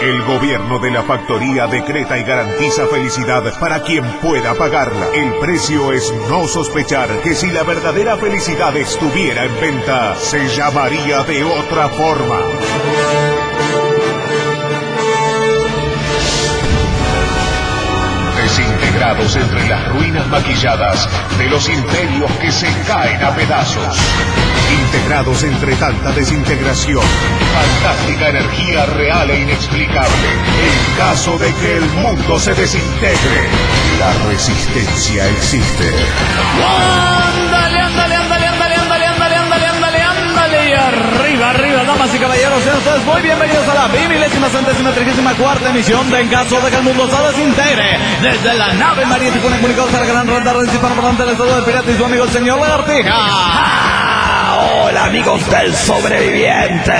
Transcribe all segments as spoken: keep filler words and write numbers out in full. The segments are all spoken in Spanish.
El gobierno de la factoría decreta y garantiza felicidad para quien pueda pagarla. El precio es no sospechar que si la verdadera felicidad estuviera en venta, se llamaría de otra forma. Desintegrados entre las ruinas maquilladas de los imperios que se caen a pedazos. Integrados entre tanta desintegración, fantástica energía real e inexplicable. En caso de que el mundo se desintegre, la resistencia existe. ¡Ándale, ándale, ándale, ándale, ándale, ándale, ándale, ándale, ándale! Y arriba, arriba, damas y caballeros, sean ustedes muy bienvenidos a la bimilésima centésima trigésima cuarta emisión de En caso de que el mundo se desintegre. Desde la nave marítima comunicados a la gran ronda de hispanoparlante del estado del pirata y su amigo el señor Lagartija. Hola amigos del sobreviviente.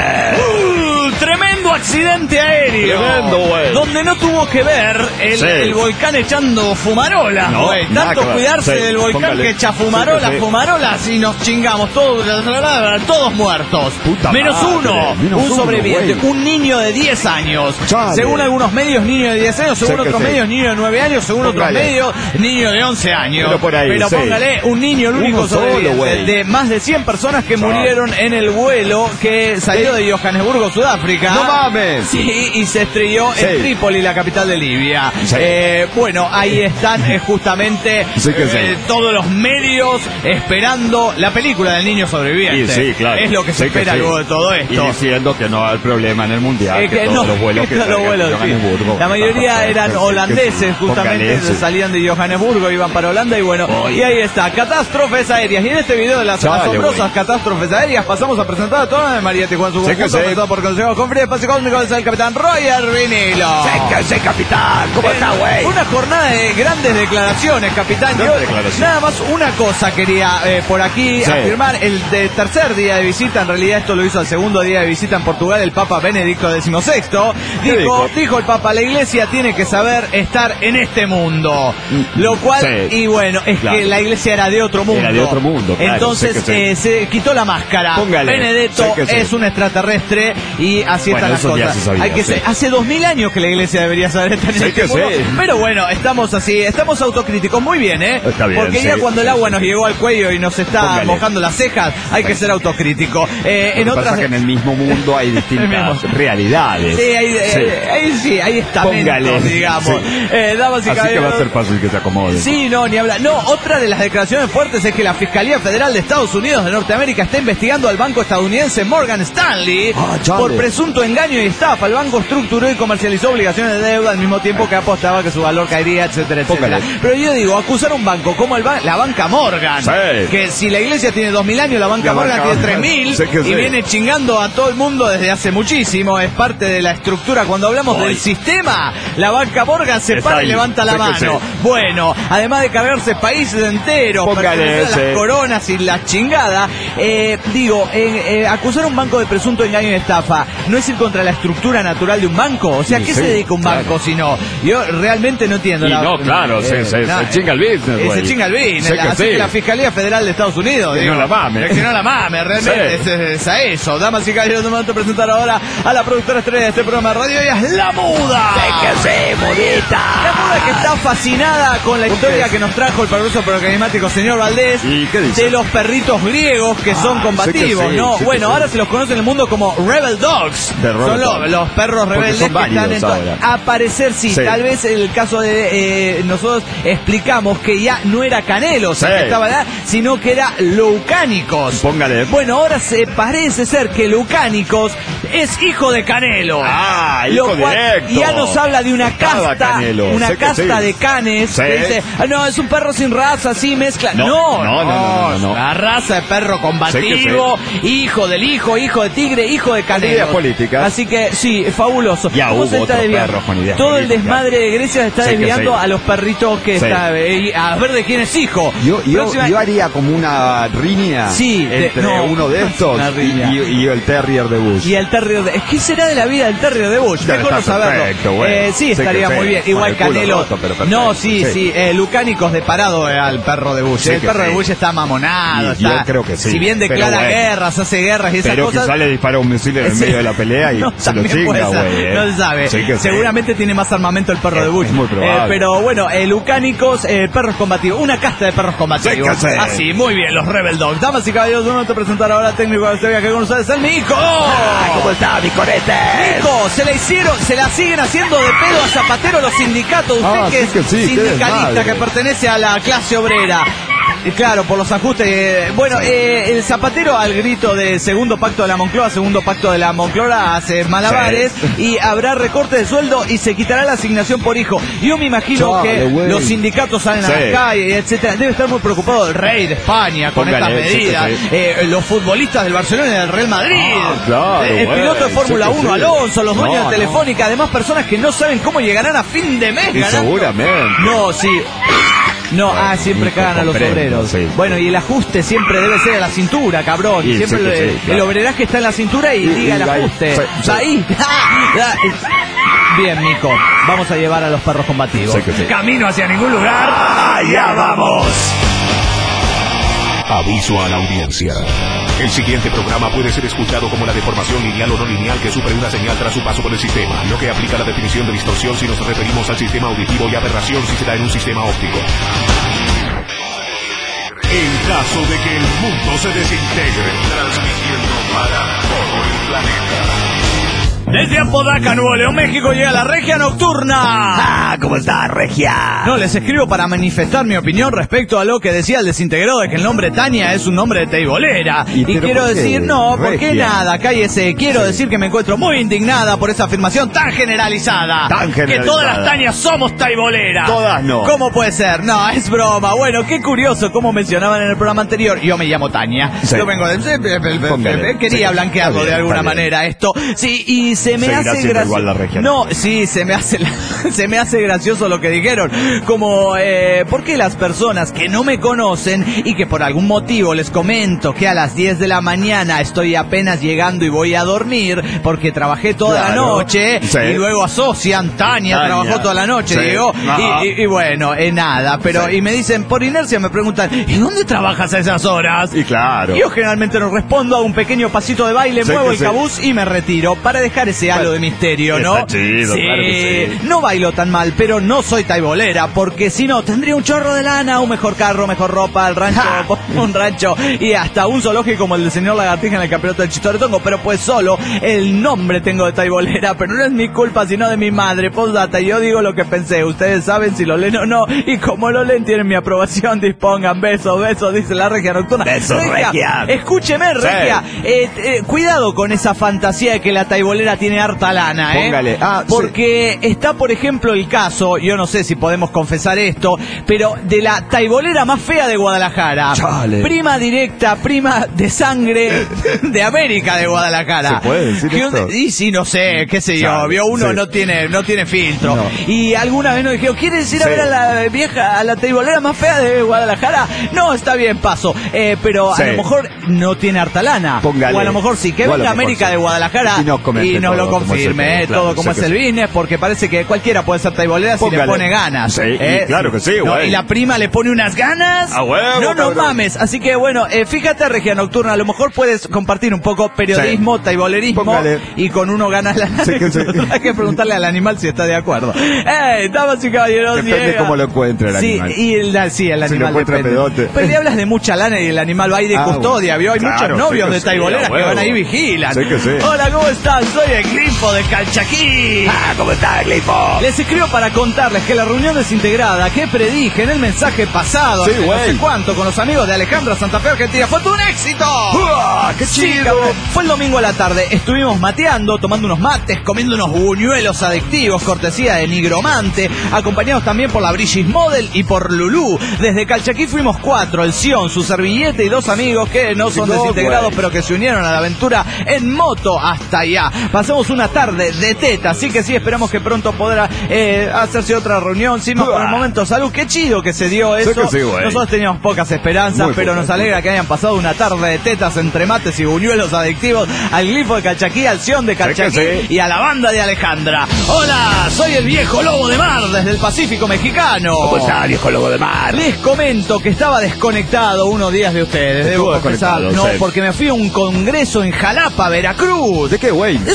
Uh, tremendo accidente aéreo. Tremendo, güey. Donde no tuvo que ver el, sí. el volcán echando fumarolas, no, güey. Tanto cuidarse sí, del volcán póngale. que echa fumarolas, sí, sí. fumarolas y nos chingamos todos, todos muertos. Puta Menos madre. uno, Menos un sobreviviente, uno, un niño de diez años. Chale. Según algunos medios, niño de diez años, según otros sí. medios, niño de nueve años, según póngale. otros medios, niño de once años. Pero, por ahí, Pero sí. póngale un niño, el único solo, sobreviviente güey. de más de cien personas que murieron en el vuelo que salió de Johannesburgo, Sudáfrica. ¡No mames! Sí, y se estrelló sí. en Trípoli, la capital de Libia. Sí. Eh, bueno, ahí están eh, justamente sí que eh, sí. todos los medios esperando la película del niño sobreviviente. Sí, sí, claro. Es lo que se sí espera que sí. luego de todo esto. Y diciendo que no hay problema en el mundial, eh, que, que todos no, los vuelos que, que los vuelos, sí. La mayoría eran holandeses, justamente, sí. salían de Johannesburgo, iban para Holanda y bueno, oh, y ahí está, catástrofes aéreas. Y en este video de las Chale, asombrosas wey. catástrofes aéreas pasamos a presentar a toda María Tijuana, su sí conjunto, presentado por consejos con frío espacio cósmico, es el capitán Roger Vinilo. Sí que sí, capitán, ¿cómo eh, está, güey? Una jornada de grandes declaraciones, capitán. Yo, declaración. Nada más una cosa quería eh, por aquí sí. afirmar, el de tercer día de visita, en realidad esto lo hizo el segundo día de visita en Portugal, el Papa Benedicto decimosexto, dijo, dijo? dijo el Papa, la Iglesia tiene que saber estar en este mundo, lo cual, sí. y bueno, es claro. que la Iglesia era de otro mundo. Era de otro mundo, claro. Entonces sí eh, sí. se quitó la máscara. Póngale. Benedetto sí es sí. un extraterrestre y así bueno, están las cosas. Sabía, Hay que sí. ser, hace dos mil años que la Iglesia debería saber estar en sí este mundo. Sí. Pero bueno, estamos así, estamos autocríticos, muy bien, ¿eh? Está bien, porque sí, ya cuando sí, el agua sí, nos sí. llegó al cuello y nos está Póngale. mojando las cejas, hay que ser autocrítico. Eh, en Lo que otras pasa que en el mismo mundo hay distintas realidades. Sí, hay, sí. Eh, ahí sí, hay estamentos, Póngale. digamos. Sí. Eh, damas y Así caballeros, que va a ser fácil que se acomode. Sí, no, ni hablar. No, otra de las declaraciones fuertes es que la Fiscalía Federal de Estados Unidos de Norteamérica está investigando al banco estadounidense Morgan Stanley ah, por presunto engaño y estafa. El banco estructuró y comercializó obligaciones de deuda al mismo tiempo que apostaba que su valor caería, etcétera, etcétera. Póngale. Pero yo digo, acusar a un banco como el ba la banca Morgan, sí. que si la iglesia tiene dos mil años, la banca la Morgan banca tiene tres mil sí y sí. viene chingando a todo el mundo desde hace muchísimo, es parte de la estructura. Cuando hablamos Ay. del sistema, la banca Morgan se Está para ahí. y levanta la sí mano. Sí. Bueno, además de cargarse países enteros, Póngale, las sí. coronas y la chingada, eh, digo, eh, eh, acusar a un banco de presunto engaño y estafa, ¿no es ir contra la estructura natural de un banco? O sea, ¿a qué sí, se dedica un banco claro. si no? Yo realmente no entiendo. Y la, no, claro, eh, se, se, no, se chinga el business, eh, güey. Se chinga el business. Sé que así sí. que la Fiscalía Federal de Estados Unidos, que digo, no la mame. Que no la mame, realmente sí. es, es a eso. Damas y caballeros, de momento presentar ahora a la productora estrella de este programa de radio, ella es La Muda. ¡Sé que sí, mudita! La Muda, que está fascinada con la historia que nos trajo el poderoso pero carismático señor Valdés. ¿Y qué dice? De los perritos griegos que ah, son combativos, sí, ¿no? Bueno, ahora sí. se los conoce en el mundo como Rebel Dogs. Son los, los perros rebeldes son que están en ahora. A parecer sí, sí, tal vez el caso de eh, nosotros explicamos que ya no era Canelos sí. el que estaba allá, sino que era Leucánicos. Póngale. Bueno, ahora se parece ser que Leucánicos es hijo de Canelo. Ah, hijo lo cual directo. ya nos habla de una Estaba casta, Canelo. una sé casta sí. de canes sí. que dice, ah, no, es un perro sin raza, así mezcla. No, no, no, no, no, no, no. La raza de perro combativo, hijo del hijo, hijo de tigre, hijo de Canelo. Ideas políticas. Así que sí, fabuloso. Ya hubo otros perros con ideas Todo políticas. el desmadre de Grecia se está sé desviando a los perritos que sí. está eh, a ver de quién es hijo. Yo, yo, Próxima... yo haría como una riña sí, entre de, no, uno de estos y, y, y el terrier de Bush. Y el terrier de... ¿Qué será de la vida del terrier de Bush? Mejor no saberlo. Perfecto, bueno. eh, sí, sé estaría muy bien. Igual Canelo. Roto, no, sí, sí. sí. Eh, Lucánicos de parado eh, al perro de Bush. Sí el perro sí. de Bush está mamonado. Y, está, yo creo que sí. Si bien declara bueno. guerras, hace guerras y esas pero cosas. Pero que sale dispara un misil en el medio de la pelea y no, Se lo También chinga, puede ser, güey, eh. no se sabe. Sí que sí. Seguramente tiene más armamento el perro Es de Butch. muy probable. Eh, pero bueno, eh, Lucánicos, eh, perros combativos. Una casta de perros combativos. Sí que sí. Así, muy bien, los Rebel Dogs. Damas y caballeros, uno te presentar ahora al técnico de este viaje con ustedes, el Mico. Ah, ¿cómo está, mi corete? Mico, se la hicieron, se la siguen haciendo de pedo a Zapatero los sindicatos. Usted Ah, que sí es que sí, qué sindicalista, desmadre. que pertenece a la clase obrera. Y claro, por los ajustes. Eh, bueno, eh, el Zapatero, al grito de segundo pacto de la Moncloa, segundo pacto de la Moncloa, hace malabares y habrá recorte de sueldo y se quitará la asignación por hijo. Yo me imagino Chale, que güey. los sindicatos salen Sí. a la calle, etcétera. Debe estar muy preocupado el rey de España con Póngale, estas sí que medidas. sí. Eh, los futbolistas del Barcelona y del Real Madrid. Ah, claro, Eh, el güey, piloto de Fórmula sí que uno, sí. Alonso, los dueños No, de Telefónica, además personas que no saben cómo llegarán a fin de mes Y ganando. seguramente. No, sí. No, Bueno, ah, siempre Nico, cagan a los comprendo, obreros. sí. Bueno, y el ajuste siempre debe ser a la cintura, cabrón. Y siempre sí que lo- sí, el claro. obreraje está en la cintura y, Y- diga y el ahí, ajuste. sí, sí. Ahí. Bien, Nico. Vamos a llevar a los perros combativos. Sí que sí. Camino hacia ningún lugar. ¡Allá vamos! Aviso a la audiencia. El siguiente programa puede ser escuchado como la deformación lineal o no lineal que sufre una señal tras su paso por el sistema, lo que aplica la definición de distorsión si nos referimos al sistema auditivo y aberración si se da en un sistema óptico. En caso de que el mundo se desintegre, transmitiendo para todo el planeta. Desde Apodaca, Nuevo León, México, llega la Regia Nocturna. ¡Ah, cómo está, Regia! No, les escribo para manifestar mi opinión respecto a lo que decía el desintegrado de que el nombre Tania es un nombre de teibolera. ¿Y Y, pero quiero por qué, decir, no, porque Regia? nada, cállese. Quiero decir que me encuentro muy indignada por esa afirmación tan generalizada. Tan Que generalizada. todas las Tanias somos teiboleras. Todas no. ¿Cómo puede ser? No, es broma. Bueno, qué curioso, como mencionaban en el programa anterior. Yo me llamo Tania. Sí. Yo vengo de... Póngale. Quería Sí, blanquearlo está bien, de alguna está bien. manera esto. Sí, y se me Seguirá hace siendo gracioso. igual la Regia. No, sí, se me hace la- se me hace gracioso lo que dijeron. Como, eh, ¿por qué las personas que no me conocen y que por algún motivo les comento que a las diez de la mañana estoy apenas llegando y voy a dormir porque trabajé toda la Claro. noche Sí. y luego asocian, Tania, Tania. trabajó toda la noche, Sí. llegó Ajá. y, y- y bueno, eh, nada, pero Sí. y me dicen, por inercia me preguntan, ¿y dónde trabajas a esas horas? Y claro. Yo generalmente no respondo, a un pequeño pasito de baile, Sí muevo que el sí. cabuz y me retiro para dejar ese halo Bueno, de misterio, ¿no? está chido, Sí, claro que sí. no bailo tan mal, pero no soy taibolera, porque si no tendría un chorro de lana, un mejor carro, mejor ropa, el rancho, un rancho y hasta un zoológico como el del señor Lagartija en el campeonato del Chistoretongo, pero pues solo el nombre tengo de taibolera, pero no es mi culpa, sino de mi madre. Postdata, yo digo lo que pensé, ustedes saben si lo leen o no, y como lo leen tienen mi aprobación, dispongan, besos, besos, dice la Regia Nocturna. Besos, Regia. Escúcheme, Regia, eh, eh, cuidado con esa fantasía de que la taibolera tiene harta lana, ¿eh? Póngale. Ah, Porque está, por ejemplo, el caso, yo no sé si podemos confesar esto, pero de la taibolera más fea de Guadalajara. Chale. Prima directa, prima de sangre de América de Guadalajara. ¿Se puede decir Que un- esto? Y sí, no sé, qué sé yo, Chale, vio uno sí. no tiene no tiene filtro. No. Y alguna vez nos dijeron, ¿quieres ir a Sí. ver a la vieja, a la taibolera más fea de Guadalajara? No, está bien, paso. Eh, pero Sí. a lo mejor no tiene harta lana. Póngale. O a lo mejor sí, que O a lo venga mejor América sí. de Guadalajara Y nos comente y nos lo todo cómo es el confirme, pedo, eh, claro, todo como sé es que el sí. business, porque parece que cualquiera puede ser taibolera si le Póngale. pone ganas. Sí, y eh. claro que sí, No, güey. y la prima le pone unas ganas. A huevo, no, no cabrón. mames. Así que bueno, eh, fíjate, Regia Nocturna, a lo mejor puedes compartir un poco periodismo, taibolerismo Póngale. y con uno ganas la Sí que sí. Hay que preguntarle al animal si está de acuerdo. Eh, damas y caballeros, Depende llega. cómo lo encuentre el Sí, animal. y el, sí, el Si lo animal encuentra depende. pedote. Pero le hablas de mucha lana y el animal va ahí de Ah, custodia, ¿vio? Hay claro, muchos novios sí que de sí, taiboleras a que huevo. van ahí y vigilan. Sí que sí. Hola, ¿cómo están? Soy el Glifo de Calchaquí. Ah, ¿cómo está, Glifo? Les escribo para contarles que la reunión desintegrada que predije en el mensaje pasado, Sí, hace no güey. sé cuánto, con los amigos de Alejandra Santa Fe Argentina, fue todo un éxito. ¡Uah, qué Sí, chido! cabrón. Fue el domingo a la tarde, estuvimos mateando, tomando unos mates, comiendo unos buñuelos adictivos, cortesía de Nigromante, acompañados también por la Brigis Model y por Lulú. Desde Calchaquí fuimos cuatro, el Sion, su servillete y dos amigos que no son No, desintegrados, güey. pero que se unieron a la aventura en moto hasta allá. Pasamos una tarde de teta, así que sí, esperamos que pronto podrá eh, hacerse otra reunión. Sí, más por el momento, salud, qué chido que se dio Sí eso. que sí, güey. Nosotros teníamos pocas esperanzas, Muy pero pocas, nos alegra muy que hayan pasado una tarde de tetas entre mates y buñuelos adictivos al Glifo de Calchaquí, al Sion de Calchaquí sí. y a la banda de Alejandra. Hola, soy el viejo lobo de mar desde el Pacífico mexicano. ¿Cómo está, viejo lobo de mar? Les comento que estaba desconectado unos días de ustedes, debo Estuvo confesar. desconectado, No, sí. porque me fui a un congreso en Jalapa, Veracruz. ¿De qué, güey? Es un calor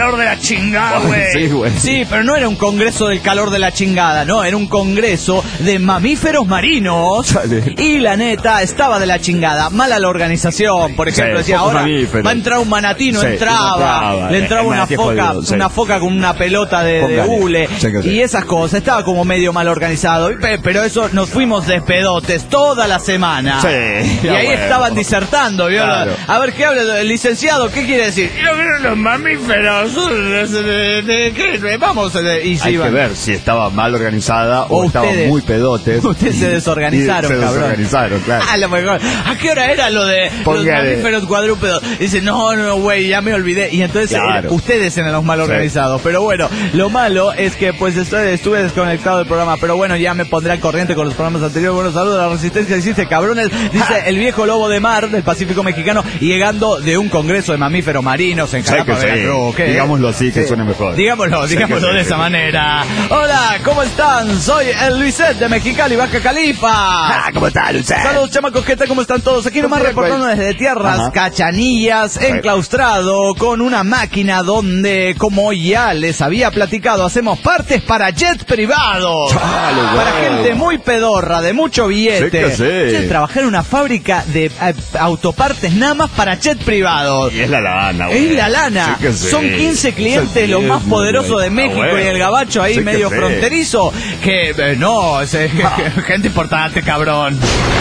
calor de la chingada, güey. Sí, güey. Sí, pero no era un congreso del calor de la chingada, no, era un congreso de mamíferos marinos. Chale. Y la neta, estaba de la chingada. Mala la organización, por ejemplo, sí, decía, ahora mamíferos. Va a entrar un manatí, no sí, entraba. No entraba. Le entraba eh, una foca, jodido, sí. una foca con una pelota de, de hule. Sí, sí. Y esas cosas, estaba como medio mal organizado. Pero eso, nos fuimos de pedotes toda la semana. Sí. Y ahí bueno. estaban disertando, ¿vio? Claro. A ver, ¿qué habla el licenciado? ¿Qué quiere decir? Yo creo los mamíferos. De, de, de, vamos, de, y hay iban. que ver si estaba mal organizada o, o estaban muy pedotes. Ustedes se desorganizaron, se cabrón. desorganizaron, claro. A lo mejor. ¿A qué hora era lo de Póngale. los mamíferos cuadrúpedos? Dice, no, no, güey, ya me olvidé. Y entonces claro. eh, ustedes eran los mal organizados. Sí. Pero bueno, lo malo es que pues estoy, estuve desconectado del programa. Pero bueno, ya me pondré al corriente con los programas anteriores. Bueno, saludos a la resistencia. Hiciste cabrones. Dice el viejo lobo de mar del Pacífico Mexicano, llegando de un congreso de mamíferos marinos en Jalapa, sí, Veracruz. Sí. Digámoslo así, que sí. suene mejor. Digámoslo, sí, digámoslo de sí. esa manera. Hola, ¿cómo están? Soy el Luiset de Mexicali, Baja Califa. Ah, ¿cómo están, Luiset? Saludos, chamacos, ¿qué tal? ¿Cómo están todos? Aquí nomás reportando desde tierras Ajá. cachanillas, enclaustrado con una máquina donde, como ya les había platicado, hacemos partes para jet privados. Chale, para wow. gente muy pedorra, de mucho billete. Sí que sí. Trabajar en una fábrica de eh, autopartes nada más para jet privados. Y es la lana, güey. Es la lana. Sí sí. Son quince clientes, los más poderosos de México ah, bueno. y el gabacho ahí sí medio que fronterizo. Sí. Que eh, no, es, eh, ah. gente importante, cabrón.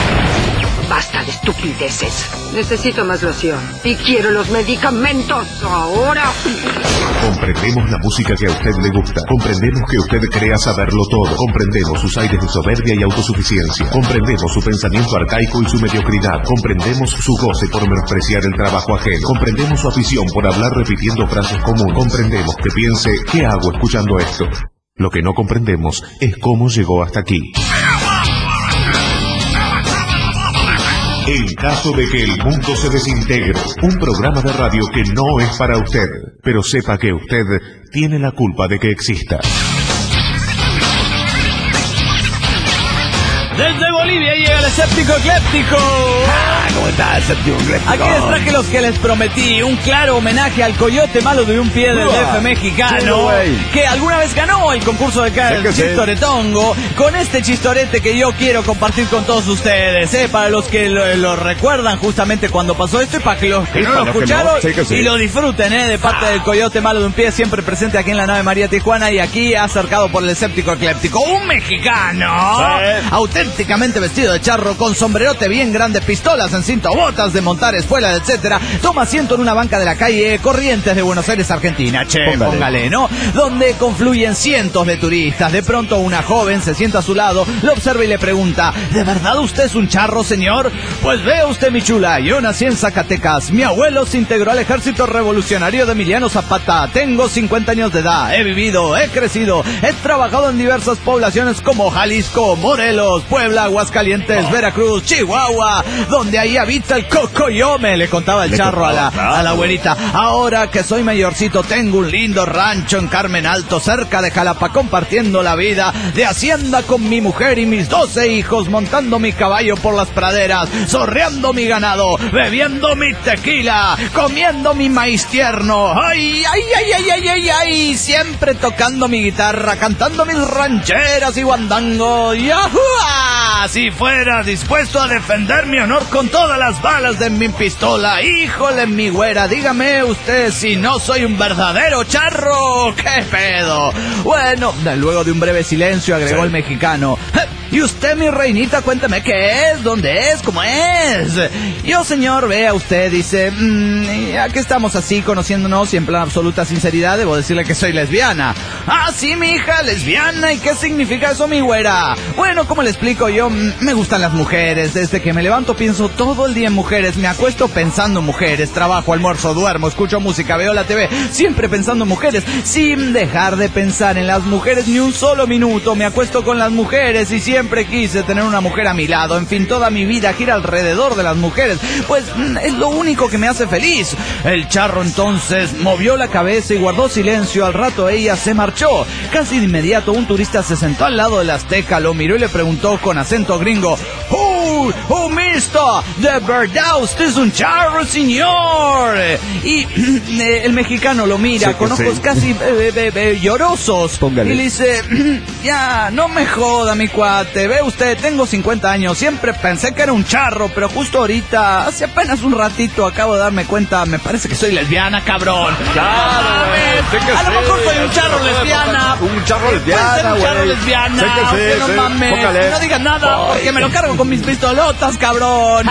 Basta de estupideces. Necesito más loción. Y quiero los medicamentos ahora. Comprendemos la música que a usted le gusta. Comprendemos que usted crea saberlo todo. Comprendemos sus aires de soberbia y autosuficiencia. Comprendemos su pensamiento arcaico y su mediocridad. Comprendemos su goce por menospreciar el trabajo ajeno. Comprendemos su afición por hablar repitiendo frases comunes. Comprendemos que piense, ¿qué hago escuchando esto? Lo que no comprendemos es cómo llegó hasta aquí. En caso de que el mundo se desintegre, un programa de radio que no es para usted, pero sepa que usted tiene la culpa de que exista. Desde Bolivia llega el escéptico ecléptico. Ah, ¿cómo está el escéptico ecléptico? Aquí les traje los que les prometí. Un claro homenaje al coyote malo de un pie del D F mexicano, que alguna vez ganó el concurso de ca- el chistoretongo. Con este chistorete que yo quiero compartir con todos ustedes, ¿eh? Para los que lo, lo recuerdan justamente cuando pasó esto y para que los que sí, no lo escucharon que no. Sí que sí. y lo disfruten, ¿eh? De parte ah. del coyote malo de un pie, siempre presente aquí en la nave María Tijuana y aquí acercado por el escéptico ecléptico. Un mexicano sí. auténticamente vestido de charro, con sombrerote bien grande, pistolas en cinto, botas de montar, espuelas, etcétera, toma asiento en una banca de la calle Corrientes de Buenos Aires, Argentina. Che, póngale. póngale, ¿no? Donde confluyen cientos de turistas. De pronto una joven se sienta a su lado, lo observa y le pregunta, ¿de verdad usted es un charro, señor? Pues vea usted, mi chula, yo nací en Zacatecas. Mi abuelo se integró al ejército revolucionario de Emiliano Zapata. Tengo cincuenta años de edad. He vivido, he crecido, he trabajado en diversas poblaciones como Jalisco, Morelos, Puebla, Aguascalientes, oh. Veracruz, Chihuahua, donde ahí habita el cocoyome, le contaba el le charro a la, a la abuelita. Ahora que soy mayorcito, tengo un lindo rancho en Carmen Alto, cerca de Jalapa, compartiendo la vida de hacienda con mi mujer y mis doce hijos, montando mi caballo por las praderas, sorreando mi ganado, bebiendo mi tequila, comiendo mi maíz tierno. Ay, ay, ay, ay, ay, ay, ay, siempre tocando mi guitarra, cantando mis rancheras y guandango. ¡Yahoo! Si fuera dispuesto a defender mi honor con todas las balas de mi pistola, híjole, mi güera, dígame usted si no soy un verdadero charro. ¿Qué pedo? Bueno, luego de un breve silencio agregó sí. el mexicano, ¿y usted, mi reinita, cuéntame qué es, dónde es, cómo es? Yo, señor, vea usted, dice, mmm, aquí estamos así conociéndonos y en plan absoluta sinceridad debo decirle que soy lesbiana. Ah, sí, mi hija, lesbiana, ¿y qué significa eso, mi güera? Bueno, ¿cómo le explico yo? Me gustan las mujeres, desde que me levanto pienso todo el día en mujeres, me acuesto pensando en mujeres, trabajo, almuerzo, duermo, escucho música, veo la T V, siempre pensando en mujeres, sin dejar de pensar en las mujeres ni un solo minuto, me acuesto con las mujeres y siempre quise tener una mujer a mi lado, en fin, toda mi vida gira alrededor de las mujeres, pues es lo único que me hace feliz. El charro entonces movió la cabeza y guardó silencio, al rato ella se marchó, casi de inmediato un turista se sentó al lado del azteca, lo miró y le preguntó con acento gringo, ¡Oh! ¡Oh! ¡Oh, mister! ¡De verdad usted es un charro, señor! Y eh, el mexicano lo mira sí, con ojos sí. casi eh, eh, eh, llorosos. Póngale. Y le dice, ya, no me joda, mi cuate. Ve usted, tengo cincuenta años. Siempre pensé que era un charro, pero justo ahorita, hace apenas un ratito, acabo de darme cuenta, me parece que soy lesbiana, cabrón. Claro, güey. A lo mejor soy un charro lesbiana. Un charro lesbiana, Puede ser un charro güey. lesbiana. Sé que sí, aunque no sí. mames. Póngale. No digas nada, porque me lo cargo con mis pistolotas, cabrón.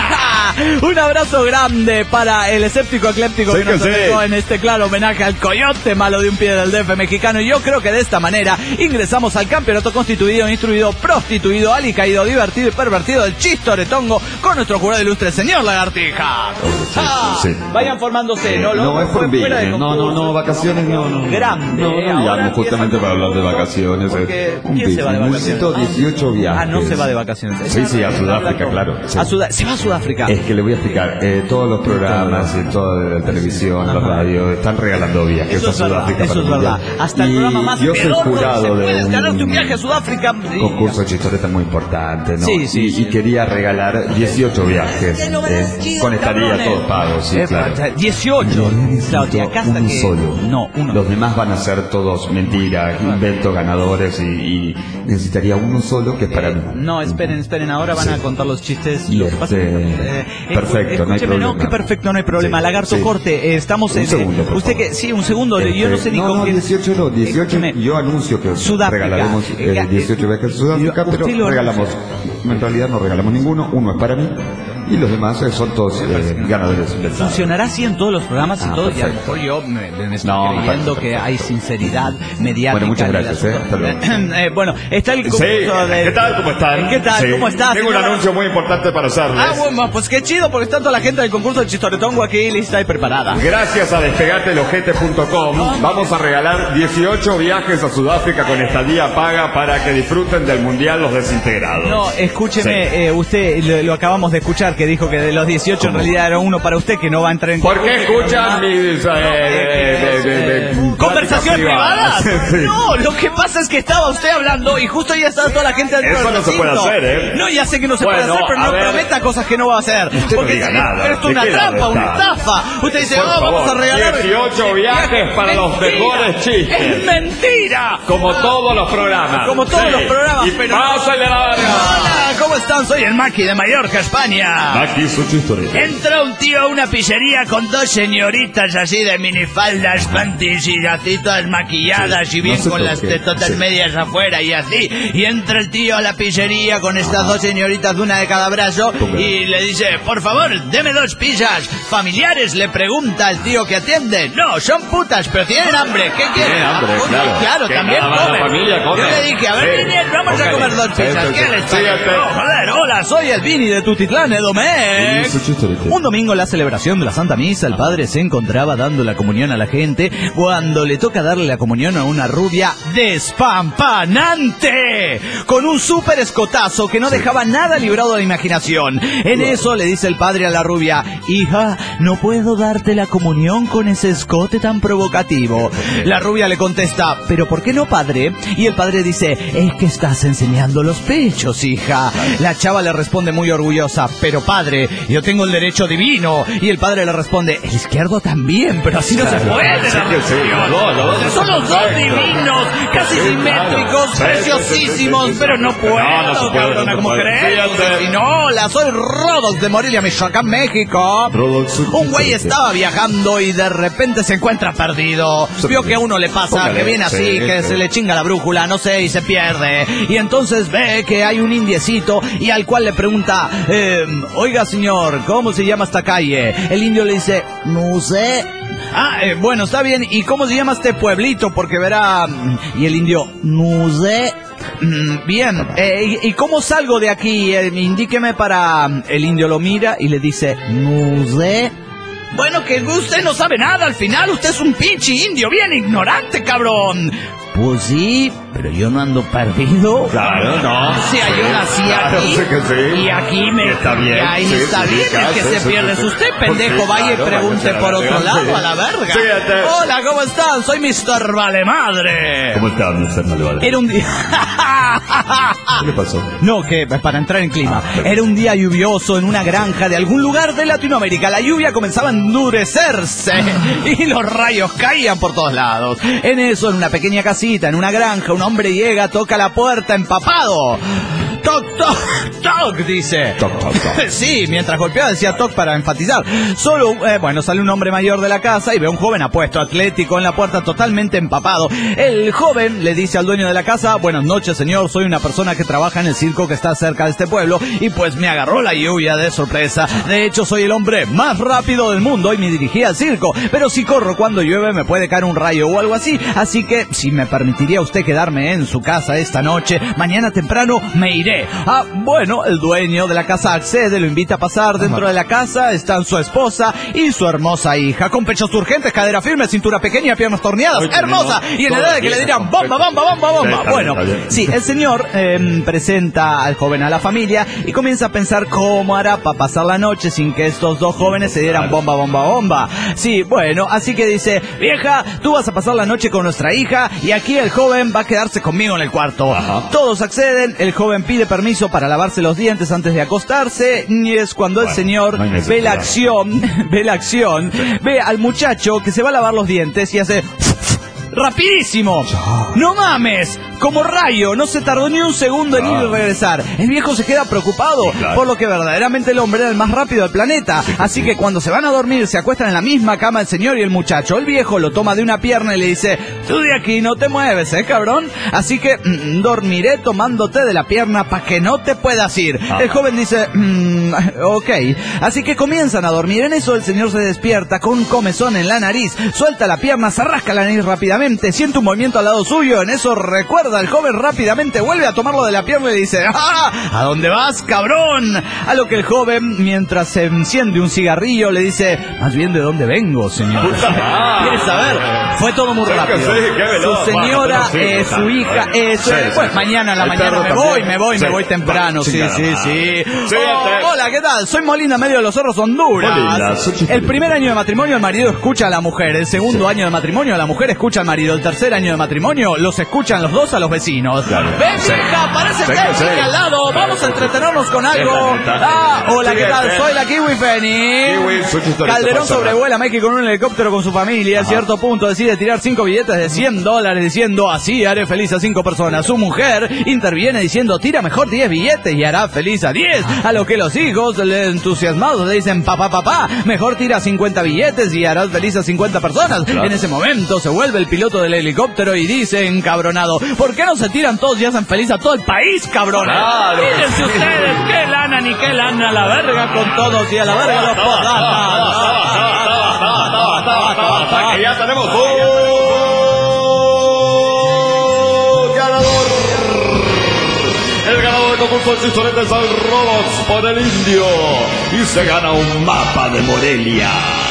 Un abrazo grande para el escéptico ecléptico Sé que nos que sí. acercó en este claro homenaje al coyote malo de un pie del D F mexicano. Y yo creo que de esta manera ingresamos al campeonato constituido, instruido, prostituido, alicaído, divertido y pervertido del chistoretongo con nuestro jurado ilustre, el señor Lagartija. Sí, Ah, sí. Vayan formándose, ¿no? No, es por fuera de business. No, no, no, vacaciones no, no. Grande. No, no, Ahora llamo justamente para hablar de vacaciones. Porque, Un ¿quién se va de business. vacaciones? Necesito dieciocho viajes. Ah, no se va de vacaciones. Sí, sí, a Sudáfrica, claro. Sí. A Sudá- ¿Se va a Sudáfrica? Es que le voy a explicar, eh, todos los programas, eh, toda la televisión, la radio, están regalando viajes Eso a es verdad, Sudáfrica. eso para es el verdad. Mundial. Hasta el Y programa más yo soy pedorro jurado se de puede ganarte un un viaje a Sudáfrica. concurso de chistoreta muy importante, ¿no? Sí, sí, y, sí. y quería regalar dieciocho viajes, eh, con estadía todos pagos, sí, Eh, claro. dieciocho. Claro, de acá hasta uno que... solo. No, uno. Los demás van a ser todos mentiras, inventos, ganadores y, y necesitaría uno solo que es para mí. No, esperen, esperen, ahora van Sí. a contar los chistes. Y Lo que pasa es que, este, eh, perfecto, no hay escúcheme, problema. que perfecto, no hay problema. Sí, Lagarto sí. Corte, eh, estamos Un en... segundo, por usted favor. que... Sí, un segundo, yo no sé ni no, con no, quién... dieciocho no, dieciocho, Escúcheme. yo anuncio que Sudáfrica. regalaremos eh, Eh, dieciocho viajes a Sudáfrica, usted pero lo regalamos, en realidad no regalamos ninguno, uno es para mí y los demás eh, son todos eh, ganadores. ¿Funcionará así en todos los programas y Ah, todo? Y a lo perfecto. mejor yo me, me estoy No, me creyendo parece que hay sinceridad mediática. Bueno, muchas en el gracias, asunto. eh, hasta luego. Eh, bueno, está el concurso Sí, de... ¿qué tal? ¿Cómo están? ¿Qué tal? Sí. ¿Cómo estás? Tengo un señora? anuncio muy importante para hacerles. Ah, bueno, pues qué chido, porque está toda la gente del concurso del chistoretongo aquí lista y preparada. Gracias a despegatelojete punto com vamos a regalar dieciocho viajes a Sudáfrica con estadía paga para que disfruten del Mundial los desintegrados. No, escúcheme, Sí. eh, usted lo, lo acabamos de escuchar que dijo que de los dieciocho en ¿Cómo? realidad era uno para usted que no va a entrar en ¿Por qué concurso. escuchan mis... eh, de- de- de- de- ¿Conversaciones privadas? Sí. No, lo que pasa es que estaba usted hablando y justo ya estaba toda la gente dentro Eso del no se puede recinto. hacer, ¿eh? No, ya sé que no se Bueno, puede hacer, pero a no ver. prometa cosas que no va a hacer. Usted no diga es- nada. Pero esto es ¿De una qué lado trampa, una está? estafa. Usted dice, Por oh, vamos a favor, regalar dieciocho viajes para los Mentira. mejores chistes. ¡Es mentira! Como todos los programas. Como todos Sí. los programas, Y pero... pásale la verga. Hola, ¿cómo están? Soy el Maki de Mallorca, España. Aquí su chistoreta. Entra un tío a una pizzería con dos señoritas así de minifaldas, panties y así todas maquilladas Sí, y bien no se con las toque, tetotas sí. medias afuera y así. Y entra el tío a la pizzería con estas dos señoritas, una de cada brazo, Póngale. y le dice, por favor, deme dos pizzas. ¿Familiares? Le pregunta el tío que atiende. No, son putas, pero tienen hambre. ¿Qué quieren? Tienen hambre, Ah, claro. claro, Que también nada más la comen. familia come. Yo le dije, a ver, Sí. Vini, vamos a Póngale. comer dos Sí, pizzas. sí, ¿Qué sí. les parece? Sígate. No, joder, hola, soy el Vini de Tutitlán, Edomex. Sí, su chistorete. Un domingo en la celebración de la Santa Misa, el padre se encontraba dando la comunión a la gente cuando le toca darle la comunión a una rubia despampanante, con un súper escotazo que no dejaba nada librado a la imaginación. En eso le dice el padre a la rubia, hija, no puedo darte la comunión con ese escote tan provocativo. La rubia le contesta, ¿pero por qué no, padre? Y el padre dice, es que estás enseñando los pechos, hija. La chava le responde muy orgullosa, pero padre, yo tengo el derecho divino. Y el padre le responde, el izquierdo también, pero así no se puede. Sí, que sí, Dios. los dos, los dos Son los dos perfectos. divinos, casi Sí, simétricos, claro. Sí, preciosísimos, sí, sí, sí, sí. pero no puedo, No, no se puede, cabrona, no se como puede. crees. Fíjate. Si no, la soy Rodos de Morelia, Michoacán, México. Rodos, su Un güey chistorete. estaba viajando y de repente se encuentra perdido. Vio que a uno le pasa, Póngale, que viene así, sí, que sí. se le chinga la brújula, no sé, y se pierde. Y entonces ve que hay un indiecito y al cual le pregunta, eh, oiga señor, ¿cómo se llama esta calle? El indio le dice, no sé. Ah, eh, bueno, está bien. ¿Y cómo se llama este pueblito? Porque verá... Y el indio, no sé. Mm, Bien, eh, ¿y, y cómo salgo de aquí? Eh, indíqueme para... El indio lo mira y le dice, no sé. Bueno, que usted no sabe nada al final, usted es un pinche indio bien ignorante, cabrón. Pues sí, pero yo no ando perdido. Claro, no. O sea, yo nací Claro, aquí. sé que sí. Y aquí me... Y está bien. Y ahí Sí, está sí, bien, sí, el que sí, se sí, pierde. sí, Es usted, sí, pendejo, sí, vaya y claro, pregunte vaya, por otro sí. lado, a la verga. Fíjate. Hola, ¿cómo están? Soy mister Vale Madre. ¿Cómo está, mister Malvado? Era un día... ¿Qué le pasó? No, que para entrar en clima. Era un día lluvioso en una granja de algún lugar de Latinoamérica. La lluvia comenzaba a endurecerse y los rayos caían por todos lados. En eso, en una pequeña casita, en una granja, un hombre llega, toca la puerta empapado. Toc, toc, toc, dice. Toc, toc, toc. Sí, mientras golpeaba decía toc para enfatizar. Solo, eh, bueno, sale un hombre mayor de la casa y ve a un joven apuesto, atlético, en la puerta totalmente empapado. El joven le dice al dueño de la casa: buenas noches, señor, soy una persona que trabaja en el circo que está cerca de este pueblo y pues me agarró la lluvia de sorpresa. De hecho, soy el hombre más rápido del mundo y me dirigí al circo, pero si corro cuando llueve me puede caer un rayo o algo así, así que si me permitiría usted quedarme en su casa esta noche, mañana temprano me iré. Ah, bueno, el dueño de la casa accede, lo invita a pasar. Dentro de la casa están su esposa y su hermosa hija, con pechos turgentes, cadera firme, cintura pequeña, piernas torneadas, hermosa, y en la edad de que le dirán bomba, bomba, bomba, bomba. Bueno, sí, el señor eh, presenta al joven a la familia y comienza a pensar cómo hará para pasar la noche sin que estos dos jóvenes se dieran bomba, bomba, bomba. Sí, bueno, así que dice: vieja, tú vas a pasar la noche con nuestra hija y aquí el joven va a quedarse conmigo en el cuarto. Ajá. Todos acceden, el joven pide permiso para lavarse los dientes antes de acostarse y es cuando bueno, el señor no ve la acción, ve la acción, ve al muchacho que se va a lavar los dientes y hace rapidísimo. ¡No mames! Como rayo, no se tardó ni un segundo en ir y regresar. El viejo se queda preocupado, sí, claro, por lo que verdaderamente el hombre era el más rápido del planeta. Sí, así sí. que cuando se van a dormir, se acuestan en la misma cama el señor y el muchacho. El viejo lo toma de una pierna y le dice: tú de aquí no te mueves, ¿eh, cabrón? Así que mm, dormiré tomándote de la pierna para que no te puedas ir. Ah. El joven dice: mmm, ok. Así que comienzan a dormir. En eso el señor se despierta con un comezón en la nariz, suelta la pierna, se rasca la nariz rápidamente, siente un movimiento al lado suyo. En eso recuerda, el joven rápidamente vuelve a tomarlo de la pierna y le dice: ¡ah! ¿A dónde vas, cabrón? A lo que el joven, mientras se enciende un cigarrillo, le dice: más bien, ¿de dónde vengo, señor? ¿Quieres saber? Fue todo muy rápido. Su señora, eh, su hija, eh, su, pues mañana a la mañana me voy, me voy, me voy temprano. Sí, sí, sí. Oh, hola, ¿qué tal? Soy Molina, medio de los Cerros, Honduras. El primer año de matrimonio el marido escucha a la mujer, el segundo año de matrimonio la mujer escucha al marido, el tercer año de matrimonio los escuchan los dos a los vecinos. Claro. Ven, vieja, parece que hay aquí al lado. Vamos a entretenernos con algo. Ah, hola, ¿qué tal? Soy la Kiwi Fanny. Calderón sobrevuela México con un helicóptero con su familia. A cierto punto decide tirar cinco billetes de cien dólares diciendo: así haré feliz a cinco personas. Su mujer interviene diciendo: tira mejor diez billetes y hará feliz a diez. A lo que los hijos, entusiasmados, le dicen: papá, papá, mejor tira cincuenta billetes y harás feliz a cincuenta personas. Claro. En ese momento se vuelve el piloto del helicóptero y dice encabronado: ¿por qué no se tiran todos y hacen feliz a todo el país, cabrón? Claro. Fíjense ustedes, qué lana ni qué lana, a la verga con todos y a la verga los podatas. Que ya tenemos un ganador. El ganador del concurso de chistoretes al Robots por el Indio y se gana un mapa de Morelia.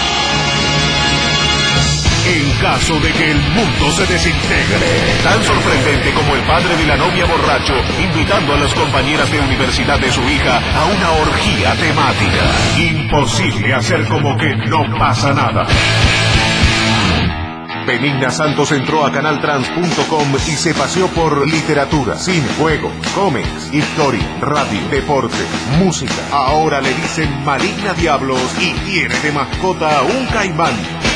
En caso de que el mundo se desintegre, tan sorprendente como el padre de la novia borracho invitando a las compañeras de universidad de su hija a una orgía temática. Imposible hacer como que no pasa nada. Benigna Santos entró a canal trans punto com y se paseó por literatura, cine, juegos, cómics, historia, radio, deporte, música. Ahora le dicen Maligna Diablos y tiene de mascota un caimán.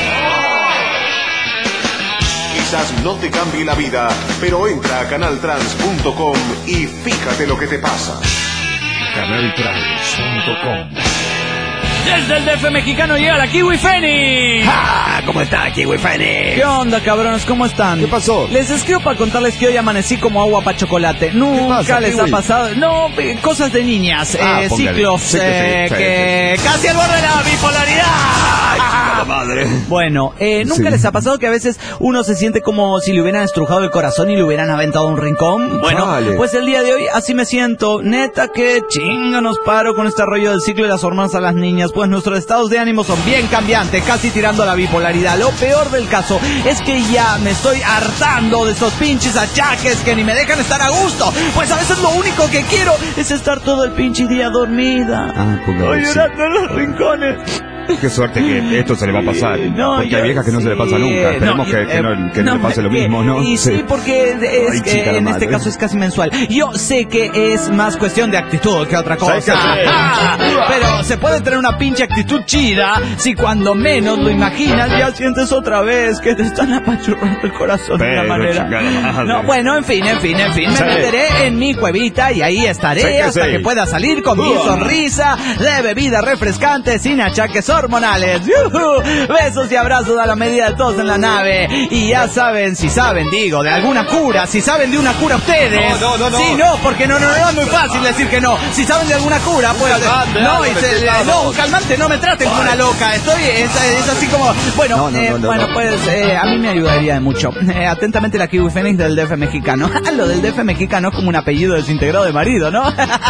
Quizás no te cambie la vida, pero entra a canal trans punto com y fíjate lo que te pasa. canal trans punto com. Desde el D F mexicano llega la Kiwi Fanny. ¡Ah! ¿Cómo está, Kiwi Fanny? ¿Qué onda, cabrones? ¿Cómo están? ¿Qué pasó? Les escribo para contarles que hoy amanecí como agua para chocolate. Nunca pasa, les Kiwi? ha pasado. No, cosas de niñas. Ah, eh, ciclos sí, eh, sí, sí, que sí, sí. Casi al borde de la bipolaridad. Ay, madre. Bueno, eh, ¿nunca sí. les ha pasado que a veces uno se siente como si le hubieran estrujado el corazón y le hubieran aventado un rincón? Bueno, vale. Pues el día de hoy así me siento. Neta que chinga nos paro con este rollo del ciclo de las hormonas a las niñas. pues nuestros estados de ánimo son bien cambiantes, casi tirando a la bipolaridad. Lo peor del caso es que ya me estoy hartando de esos pinches achaques que ni me dejan estar a gusto. Pues a veces lo único que quiero es estar todo el pinche día dormida. Ah, Estoy llorando en los rincones. Qué suerte que esto se le va a pasar. No, porque hay viejas que no se le pasa sí, nunca. Esperemos no, que, que, eh, no, que no, no, le pase lo que- mismo, ¿no? Y sí, porque es Ay, que chica, la en este madre. caso es casi mensual. Yo sé que es más cuestión de actitud que otra cosa. Sí, que sí. Ah, pero se puede tener una pinche actitud chida si cuando menos lo imaginas ya sientes otra vez que te están apachurrando el corazón de Pero, una manera. chica, la madre. No, bueno, en fin, en fin, en fin. Me Sí. meteré en mi cuevita y ahí estaré Sí que hasta sí. que pueda salir con mi Uh. sonrisa de bebida refrescante sin achaques hormonales. ¡Yujú! Besos y abrazos a la medida de todos en la nave. Y ya saben, si saben, digo, de alguna cura, si saben de una cura ustedes. No, no, no, no. Sí, no, porque no, no, no es muy fácil decir que no. Si saben de alguna cura, pues. calmante, No, algo y se- necesitamos. no, un calmante, no me traten como una loca. Estoy, es, es así como. Bueno, No, no, eh, no, no, bueno, no. pues eh, a mí me ayudaría mucho. Eh, atentamente la Kiwi Fénix del D F mexicano. Lo del D F mexicano es como un apellido desintegrado de marido, ¿no?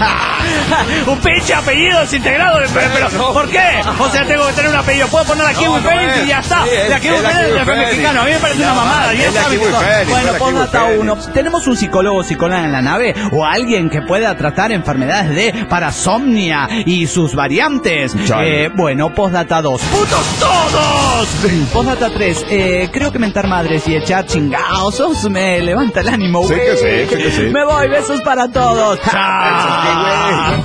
Un pinche apellido desintegrado de pero, pero, ¿por qué? O sea, tengo que tener un apellido. Puedo poner la Kiwi No, no Fénix es. y ya está. Sí, es- la Kiwi es la Fénix del D F Kiwi Fénix. mexicano. A mí me parece una mamada. Ya es la saben Kiwi todo. Fénix, Bueno, es la Kiwi postdata Fénix. uno. ¿Tenemos un psicólogo o psicóloga en la nave? ¿O alguien que pueda tratar enfermedades de parasomnia y sus variantes? Chale. Eh, bueno, postdata dos. ¡Putos todos! Postdata tres. Eh, creo que mentar madres y echar chingados me levanta el ánimo, Sí güey. que sí, sí que sí. Me voy, besos para todos. ¡Chao!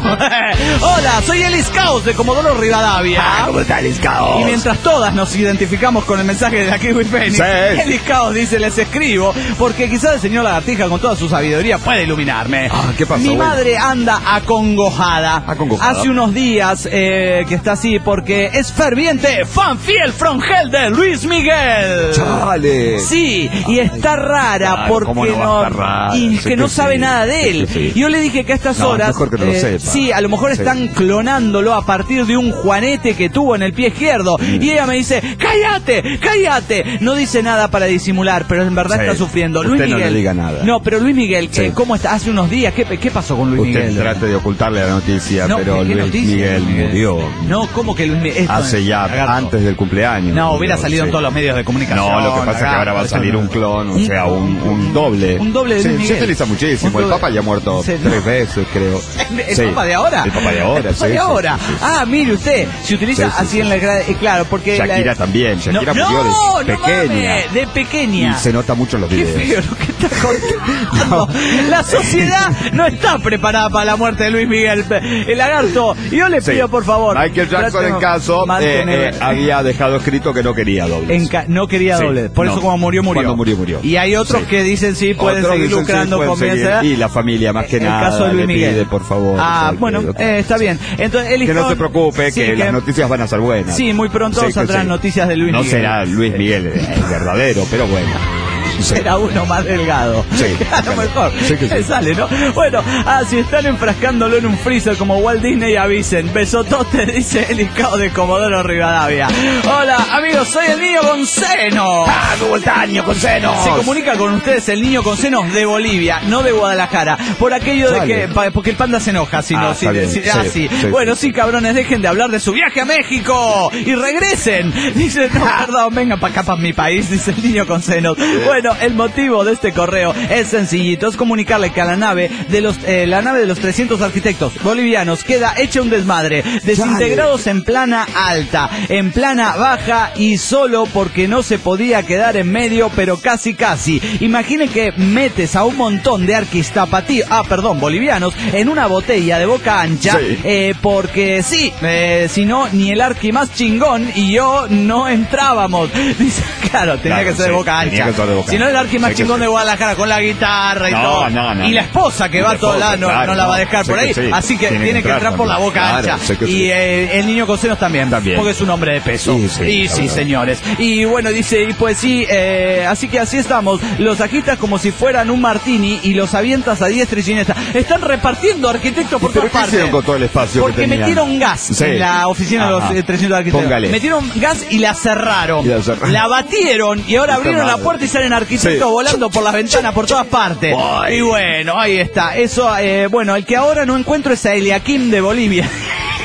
Hola, soy Elis Caos de Comodoro Rivadavia. Ah, ¿cómo está el Caos? Y mientras todas nos identificamos con el mensaje de la Kiwi Fénix, Sí. Elis Caos dice, les escribo, porque quizás el señor Lagartija con toda su sabiduría puede iluminarme. Ah, ¿qué pasó, Mi güey? madre anda acongojada. Acongojada. Hace unos días eh, que está así porque es ferviente fan fiel from hell de Luis Miguel. Chale. Sí, y está rara Claro, porque ¿cómo no va a estar rara? y Sí que que no sí, sabe nada de sí él. que sí. Yo le dije que a estas No, horas mejor que no lo eh, sepa. sí, a lo mejor Sí. están clonándolo a partir de un juanete que tuvo en el pie izquierdo. Mm. Y ella me dice, cállate, cállate. No dice nada para disimular, pero en verdad Sí. está sufriendo. Usted Luis no Miguel. le diga nada. No, pero Luis Miguel, Sí. eh, ¿cómo está? Hace unos días, ¿qué, qué pasó con Luis Usted Miguel? trate de ocultarle la noticia, No, pero ¿qué Luis noticia, Miguel Luis Miguel? murió. No, ¿cómo que Luis Miguel? Esto Hace es- ya, lagarto. antes del cumpleaños. No, hubiera murió, salido en sí. todos los medios de comunicación. No, lo que pasa es que ahora va a lagarto, salir eso un no. clon, o Un- sea, un, un doble. Un doble de Sí, Luis se Miguel. utiliza muchísimo. Un El doble- Papa ya ha muerto Sí, tres veces, creo. ¿El Sí. Papa de ahora? El Papa de ahora, El Papa sí, de sí, ahora. sí, sí. Ah, mire usted, se utiliza Sí, sí, así sí. en la gra- eh, claro, porque Shakira la- también. Shakira no, murió no, de no pequeña. mames, de pequeña. Y se nota mucho en los Qué videos. feo lo que está contando. La sociedad no está preparada para la muerte de Luis Miguel. El lagarto, yo le Sí. pido por favor. Michael Jackson, trate de en caso, eh, mantener- eh, había dejado escrito que no quería dobles. En ca- no quería Sí, doble. Por no. eso como murió, murió. Cuando murió, murió. Y hay otros Sí. que dicen sí, pueden Otros seguir dicen, sí, lucrando pueden con seguir. esa- Y la familia, más que el nada, caso de Luis le Miguel. pide, por favor. Ah, que- bueno, que- eh, está bien. Entonces, el que no Icon- se preocupe, sí, que, las noticias van a ser buenas. Sí, muy pronto Sí, que saldrán sí. noticias de Luis no Miguel. será Luis Miguel el verdadero, pero bueno. Sí. Será uno más delgado. Sí, a lo claro. mejor. Sí que sí. Le sale, ¿no? Bueno, ah, si están enfrascándolo en un freezer como Walt Disney, avisen. Besotote, dice el Icao de Comodoro Rivadavia. Hola, amigos, soy el niño con seno. Ah, ¿cómo está, niño con senos? Se comunica con ustedes el niño con senos de Bolivia, no de Guadalajara. Por aquello de Dale. que, pa- porque el panda se enoja, si Ah, no, está si, bien. si- Sí, ah, sí. sí, Bueno, sí. sí, cabrones, dejen de hablar de su viaje a México y regresen. Dice, no, perdón, vengan para acá, para mi país, dice el niño con senos. Bueno, el motivo de este correo es sencillito, es comunicarle que a la nave de los, eh, la nave de los trescientos arquitectos bolivianos queda hecha un desmadre, desintegrados en plana alta, en plana baja y solo porque no se podía quedar en medio, pero casi casi. Imagine que metes a un montón de arquistapatíos, ah, perdón, bolivianos, en una botella de boca ancha, Sí. eh, porque sí, eh, si no, ni el arqui más chingón y yo no entrábamos. Dice, claro, tenía Claro, que ser de sí, boca tenía ancha. que ser de boca Si no, el arqui más Sé que chingón sí. de Guadalajara con la guitarra y No, todo. no, no, y la no. esposa que Y va la a todos esposa, lados no, claro, no la va a no, dejar sé por que ahí. sí. Así que Tiene tiene, que que entrar entrar por la también. boca Claro, ancha. sé que Y sí. eh, el niño con senos también, También. porque es un hombre de peso. Sí, sí, y la sí, verdad. señores. Y bueno, dice, y pues sí, eh, así que así estamos. Los agitas como si fueran un martini y los avientas a diestra y siniestra. Están repartiendo arquitectos por ¿Pero todas qué partes. hicieron con todo el espacio Porque que tenían? metieron gas Sí. en la oficina de los Ajá. eh, trescientos arquitectos. Póngale. Metieron gas y la cerraron. Y la cerraron. La batieron y ahora Puta abrieron la madre. puerta y salen arquitectos Sí. volando por las ventanas por todas partes. Ay. Y bueno, ahí está. Eso, eh, bueno, el que ahora no encuentro es a Eliakim de Bolivia.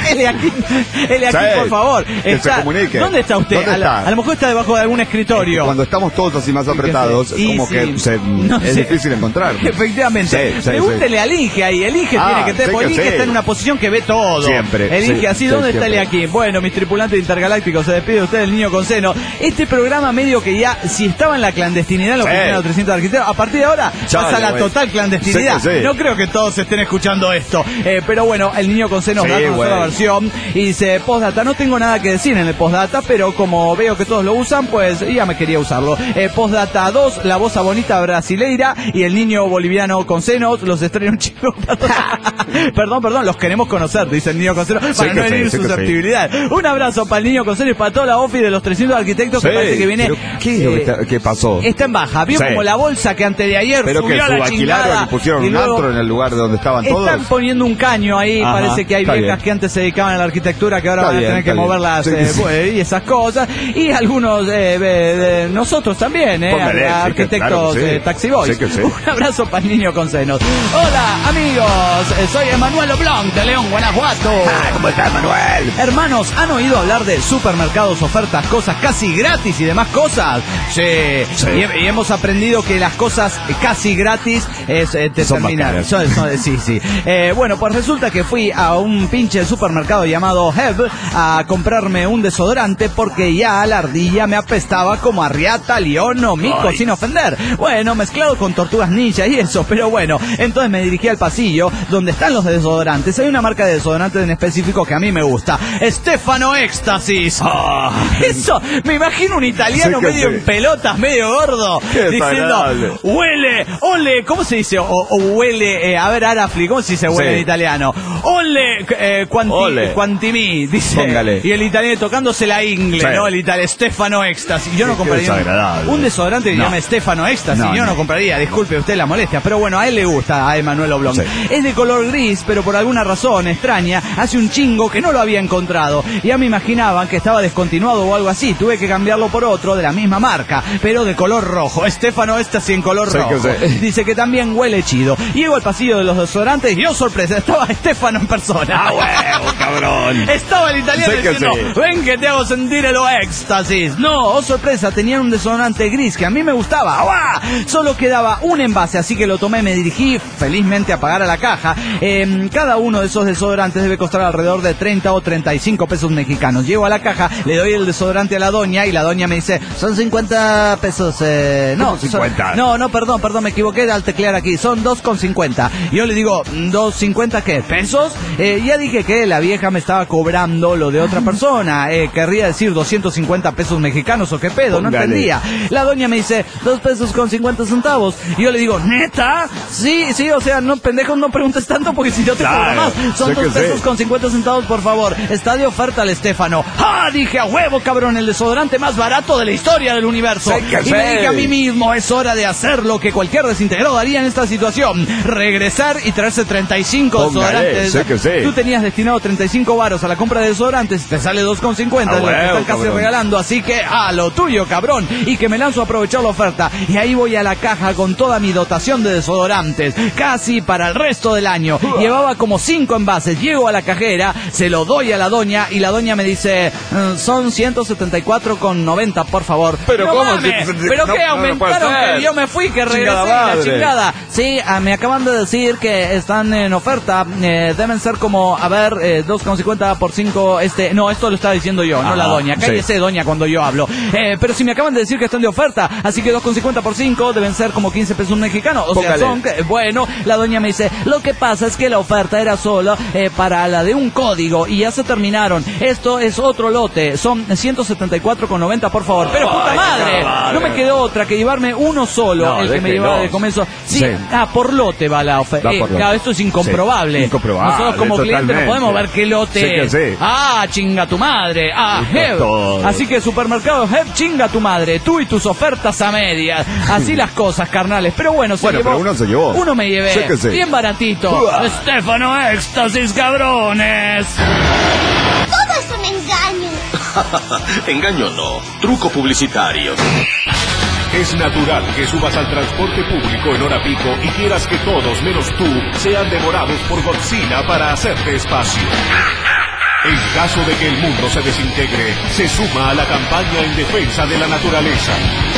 Ele aquí, ele aquí, Sí, por favor. que Está, se comunique. ¿Dónde está usted? ¿Dónde A, la- está? a lo mejor está debajo de algún escritorio. Es que cuando estamos todos así más apretados, es Y como sí, que se- no es sé. difícil encontrar. Efectivamente. Sí, sí, Pregúntele al Inge ahí. El Inge Ah, tiene que tener, sí porque que el Inge sí. está en una posición que ve todo. Siempre, El Inge sí, así, sí, ¿dónde está el siempre. aquí? Bueno, mis tripulantes intergalácticos, se despide usted del niño con seno. Este programa medio que ya, si estaba en la clandestinidad en la Sí. oficina de los trescientos arquitectos, a partir de ahora Chale, pasa la güey. total clandestinidad. Sí que sí. No creo que todos estén escuchando esto. Eh, pero bueno, el niño con seno Sí, da una güey. sola versión y dice, postdata, no tengo nada que decir en el postdata, pero como veo que todos lo usan, pues ya me quería usarlo. Eh, postdata dos, la voz bonita brasileira y el niño boliviano con senos, los estrena un chico. Perdón, perdón, los queremos conocer, dice el niño con senos, para que no sí, herir sí que sí. susceptibilidad. Un abrazo para el niño con senos y para toda la office de los trescientos arquitectos que Sí, parece que viene. pero ¿qué es lo que eh, está- qué pasó? Está en baja, vio Sí. como la bolsa que antes de ayer Pero que subió a la subalquilaron chingada y pusieron y un luego antro en el lugar donde estaban todos. están poniendo un caño ahí, Ajá, parece que hay está viejas bien. que antes se dedicaban a la arquitectura que ahora Está van a bien, tener que está bien. moverlas Sí, eh, sí. pues, y esas cosas. Y algunos eh, de, de nosotros también, eh, Póngale, sí que arquitectos claro que sí. eh, taxi boys. Sí que sí. Un abrazo para el niño con senos. Hola amigos, eh, soy Emanuel Oblong de León, Guanajuato. Ah, ¿cómo estás, Manuel? Hermanos, ¿han oído hablar de supermercados, ofertas, cosas casi gratis y demás cosas? Sí. Sí. Y, y hemos aprendido que las cosas casi gratis es eh, Son más determinar. caras. Son- son- sí, sí. Eh, bueno, pues resulta que fui a un pinche supermercado llamado Heb a comprarme un desodorante porque ya la ardilla me apestaba como a riata, león o mico, Ay. sin ofender. Bueno, mezclado con tortugas ninja y eso, pero bueno. Entonces me dirigí al pasillo donde están los desodorantes. Hay una marca de desodorantes en específico que a mí me gusta. Stefano Éxtasis. Ah. Eso, me imagino un italiano Sí que medio sí. en pelotas, medio gordo, Qué diciendo, desagradable. huele, ole, ¿cómo se dice? O, o huele, eh, a ver, Arafli, ¿cómo se dice huele Sí. en italiano? Ole, eh, quanti, Ole. quantimí, dice. Póngale. Y el italiano tocándose la ingle, Sí. ¿no? El italiano, Stefano Éxtasis. Yo no Qué compraría un, desagradable. un desodorante que No. llame Stefano Éxtasis. No, Yo no. no. compraría, disculpe usted la molestia. Pero bueno, a él le gusta, a Emanuel Oblong. Sí. Es de color gris, pero por alguna razón extraña, hace un chingo que no lo había encontrado. Ya me imaginaban que estaba descontinuado o algo así. Tuve que cambiarlo por otro de la misma marca, pero de color rojo. Estefano Éxtasis en color Sí, rojo. que sí. Dice que también huele chido. Llego al pasillo de los desodorantes y, oh sorpresa, estaba Estefano en persona. ¡Ah, huevo, cabrón! Estaba el italiano Sí que diciendo, sí. ven que te hago sentir el éxtasis. No, oh sorpresa, tenían un desodorante gris que a mí me gustaba. ¡Uah! Solo quedaba un envase, así que lo tomé, me dirigí felizmente a pagar a la caja. Eh, cada uno de esos desodorantes debe costar alrededor de treinta o treinta y cinco pesos mexicanos. Llego a la caja, le doy el desodorante a la doña y la doña me dice, son cincuenta pesos. Eh, no, ¿Cómo cincuenta? son- no, no, perdón, perdón, me equivoqué al teclear aquí. Son dos con cincuenta. Y yo le digo, ¿dos cincuenta qué? ¿Pesos? Eh, ya dije que la vieja me estaba cobrando lo de otra persona. Eh, querría decir doscientos cincuenta pesos mexicanos o qué pedo, no Póngale. entendía. La doña me dice, dos pesos con cincuenta centavos. Y yo le digo, ¿neta? Sí, sí, o sea, no, pendejo, no preguntes tanto porque si yo te Claro, cobro más. Son sé dos que pesos sí. con cincuenta centavos, por favor. Está de oferta el Estefano. ¡Ah! Dije, a huevo, cabrón, el desodorante más barato de la historia del universo. Sé que Y me sí. dije a mí mismo, es hora de hacer lo que cualquier desintegrado haría en esta situación. Regresar y traerse treinta y cinco Póngale, desodorantes. sé que sí. Tú tenías destinado treinta y cinco varos a la compra de desodorantes y te sale dos con cincuenta, Ah, de lo que huevo, están casi cabrón. regalando. Así que a lo tuyo, cabrón. Y que me lanzo a aprovechar la oferta. Y ahí voy a la caja con toda mi dotación de desodorantes. Casi para el resto del año. Llevaba como cinco envases. Llego a la cajera, se lo doy a la doña y la doña me dice, "Mm, son ciento setenta y cuatro con noventa, por favor. Pero No ¿cómo? mames, Si- si- ¿Pero no- qué? no, no puede Aumentaron ser. que yo me fui, que regresé Chingada y la madre. chingada. Sí, ah, me acaban de decir que están en oferta. Eh, deben ser como, a ver, eh, dos con cincuenta por cinco. Este, no, esto lo estaba diciendo yo, no Ajá, la doña. Cállese, sí. doña, cuando yo hablo. Eh, pero si me acaban de decir que están de oferta, así que dos con cincuenta por cinco deben ser como quince pesos mexicanos. O Póngale. sea, son, que- bueno, la doña me dice, lo que pasa es que la oferta era solo eh, para la de un código y ya se terminaron. Esto es otro lote, son ciento setenta y cuatro con noventa, por favor. Pero puta Ay, madre, madre. no me quedó otra que llevarme uno solo, No, el que me déjelo. llevaba de comienzo. Sí, Sí. ah, por lote va la oferta. Va Eh, por lote. claro, esto es incomprobable. Sí, incomprobable, Nosotros como clientes no totalmente. podemos ver qué lote. Sí que sí. Ah, chinga tu madre. Ah, Sí, Heb. todo. Así que supermercado Heb, chinga tu madre. Tú y tus ofertas a medias. Así las cosas, carnales. Pero bueno, se Bueno, llevó. pero uno se llevó. Uno me llevé. Sí que sí. Bien baratito. Uah. Estefano Éxtasis, cabrones. Todo es un engaño. Engaño no, truco publicitario. Es natural que subas al transporte público en hora pico y quieras que todos menos tú sean devorados por Godzilla para hacerte espacio. En caso de que el mundo se desintegre, se suma a la campaña en defensa de la naturaleza.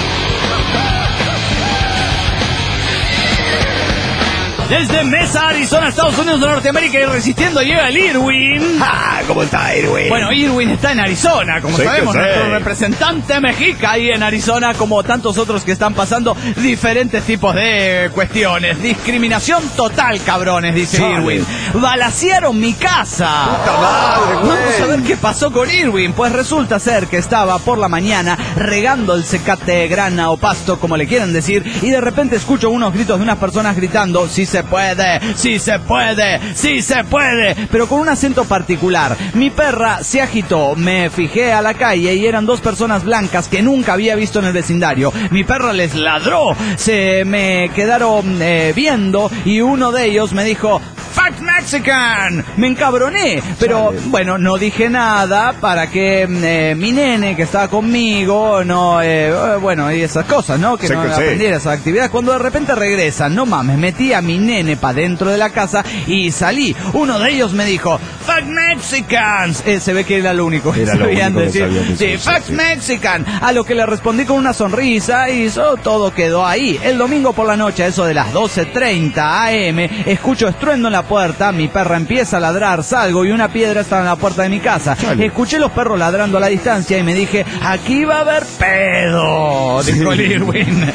Desde Mesa, Arizona, Estados Unidos de Norteamérica y resistiendo llega el Irwin. Ah, ¿cómo está Irwin? Bueno, Irwin está en Arizona, como Sí sabemos, que sí. nuestro representante mexica ahí en Arizona, como tantos otros que están pasando diferentes tipos de cuestiones. Discriminación total, cabrones, dice Chale. Irwin. Balacearon mi casa. Puta madre, güey. Vamos a ver qué pasó con Irwin. Pues resulta ser que estaba por la mañana regando el zacate, grana o pasto, como le quieran decir, y de repente escucho unos gritos de unas personas gritando: sí se puede, sí se puede, sí se puede, pero con un acento particular. Mi perra se agitó, me fijé a la calle y eran dos personas blancas que nunca había visto en el vecindario. Mi perra les ladró, se me quedaron eh, viendo y uno de ellos me dijo: "Fuck Mexican". Me encabroné, pero Chale. bueno, no dije nada para que eh, mi nene que estaba conmigo, no, eh, bueno, y esas cosas, ¿no? Que Sí no que sí. aprendiera esa actividad. Cuando de repente regresan, no mames, metí a mi nene para dentro de la casa y salí. Uno de ellos me dijo: "Fuck Mexicans". Eh, se ve que era lo único que Era lo sabían único que decir. sabían decir, Sí, sí, fuck sí. Mexican. A lo que le respondí con una sonrisa y eso, todo quedó ahí. El domingo por la noche, a eso de las doce treinta a eme, escucho estruendo en la puerta, mi perra empieza a ladrar, salgo y una piedra está en la puerta de mi casa. Chale. Escuché los perros ladrando a la distancia y me dije: aquí va a haber pedo, dijo el Irwin.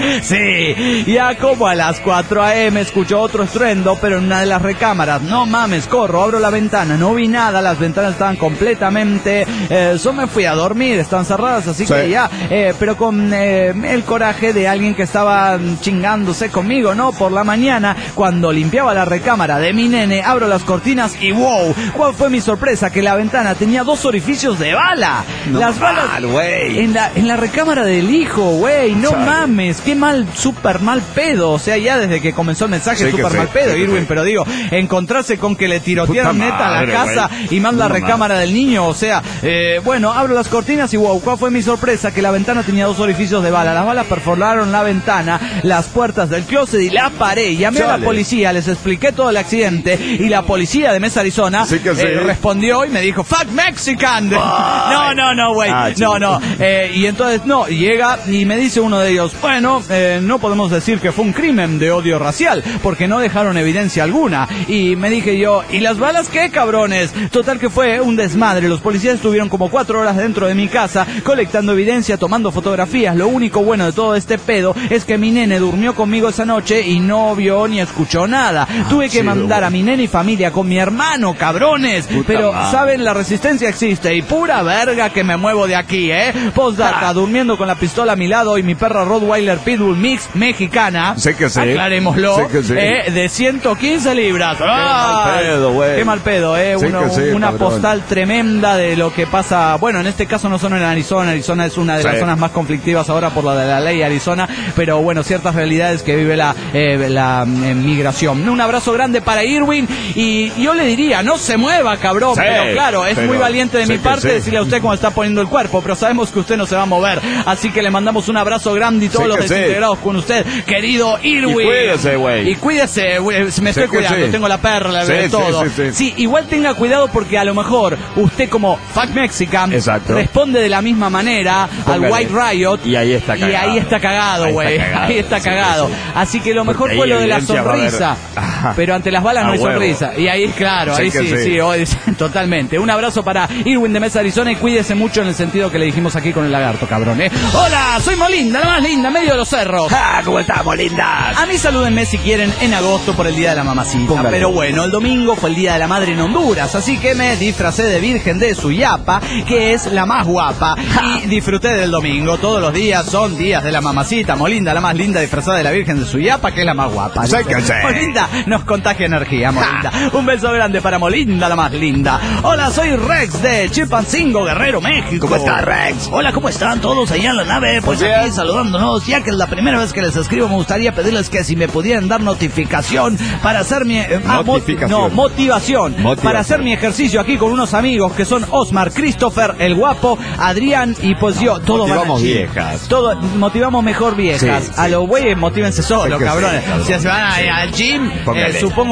Sí, ya como a las cuatro a eme escucho otro estruendo, pero en una de las recámaras. No mames, corro, abro la ventana, no vi nada, las ventanas estaban completamente... Eh, yo me fui a dormir, están cerradas, así Sí. que ya, eh, pero con eh, el coraje de alguien que estaba chingándose conmigo, ¿no? Por la mañana, cuando limpiaba la recámara de mi nene, abro las cortinas y wow, ¿cuál fue mi sorpresa? Que la ventana tenía dos orificios de bala. No las balas mal, güey. en la, en la recámara del hijo, güey, no Chale. mames, qué mal, súper mal pedo. O sea, ya desde que comenzó el mensaje, Sí que súper sí, mal pedo, sí que Irwin, sí. pero digo, encontrarse con que le tirotearon Puta neta a la madre, casa güey. y más la No recámara del niño, o sea, eh, bueno, abro las cortinas y wow, ¿cuál fue mi sorpresa? Que la ventana tenía dos orificios de bala. Las balas perforaron la ventana, las puertas del closet y la pared. Llamé a la Chale. policía, les expliqué todo el accidente y la policía de Mesa, Arizona, Sí que sí. eh, respondió y me dijo: "Fuck Mexican". No, no, no, güey, Ah, no, chico. no. Eh, y entonces, no, llega y me dice uno de ellos: bueno, eh, no podemos decir que fue un crimen de odio racial, porque no dejaron evidencia alguna. Y me dije yo: ¿y las balas qué, cabrones? Total que fue un desmadre. Los policías estuvieron como cuatro horas dentro de mi casa, colectando evidencia, tomando fotografías. Lo único bueno de todo este pedo es que mi nene durmió conmigo esa noche y no vio ni escuchó nada. Tuve que chido, mandar güey. a mi nene y familia con mi hermano, cabrones. Puta Pero, madre. ¿saben? La resistencia existe y pura verga que me muevo de aquí, ¿eh? Postdata, Ah. durmiendo con la pistola a mi lado y mi perra Rottweiler Pitbull Mix mexicana. Sé que sí. Aclarémoslo. Sé que sí. eh, de ciento quince libras. mal ¡Ay! pedo, güey. Qué mal pedo, ¿eh? Sé Uno- que sí, una cabrón. postal tremenda de lo que pasa. Bueno, en este caso no son en Arizona. Arizona es una de Sí. las zonas más conflictivas ahora por la de la ley Arizona. Pero bueno, ciertas realidades que vive la, eh, la eh, migración. Un abrazo grande para Irwin. Y yo le diría: no se mueva, cabrón. Sí, pero claro, es pero muy valiente de sé mi que parte sí. decirle a usted cómo está poniendo el cuerpo. Pero sabemos que usted no se va a mover. Así que le mandamos un abrazo grande y todos Sí los que sí. desintegrados con usted, querido Irwin. Y cuídese, güey. Y cuídese, güey. Me estoy que cuidando. sí. Tengo la perla, Sí, de sí, todo. sí, sí. Sí, igual tenga cuidado porque a lo mejor usted como Fuck Mexican Exacto. responde de la misma manera Póngale. al White Riot. Y ahí está Y cagado. ahí está cagado, Ahí güey. está cagado, Ahí está sí, cagado. sí, sí. Así que lo mejor Porque fue ahí lo de la evidencia va a haber- sonrisa. Ajá. Pero ante las balas A no hay huevo. sonrisa. Y ahí, claro, Sí ahí que sí, sí, sí. hoy, totalmente. Un abrazo para Irwin de Mesa, Arizona, y cuídese mucho en el sentido que le dijimos aquí con el lagarto, cabrón, ¿eh? Hola, soy Molinda, la más linda, medio de los cerros. Ah, ¿cómo estamos, lindas? A mí salúdenme si quieren en agosto por el Día de la Mamacita. Póngale. Pero bueno, el domingo fue el Día de la Madre en Honduras, así que me disfracé de Virgen de Suyapa, que es la más guapa, y disfruté del domingo. Todos los días son días de la Mamacita. Molinda, la más linda, disfrazada de la Virgen de Suyapa, que es la más guapa. Sé Dice. que sí. Molinda nos contagia energía, Molinda. Un beso grande para Molinda, la más linda. Hola, soy Rex de Chilpancingo, Guerrero, México. ¿Cómo está, Rex? Hola, ¿cómo están todos allá en la nave? Pues Muy aquí bien. saludándonos, ya que es la primera vez que les escribo, me gustaría pedirles que si me pudieran dar notificación para hacer mi... eh, ah, mo- Notificación. no, motivación. Motivación. Para hacer mi ejercicio aquí con unos amigos que son Osmar, Christopher, el guapo, Adrián y pues yo. Todos van Motivamos al gym. viejas. Todo, motivamos mejor viejas. Sí, A sí. los güeyes motívense solos, Es que cabrones. sí, cabrón. Si se van a ir al gym, Póngale. eh, supongo que Sí. no va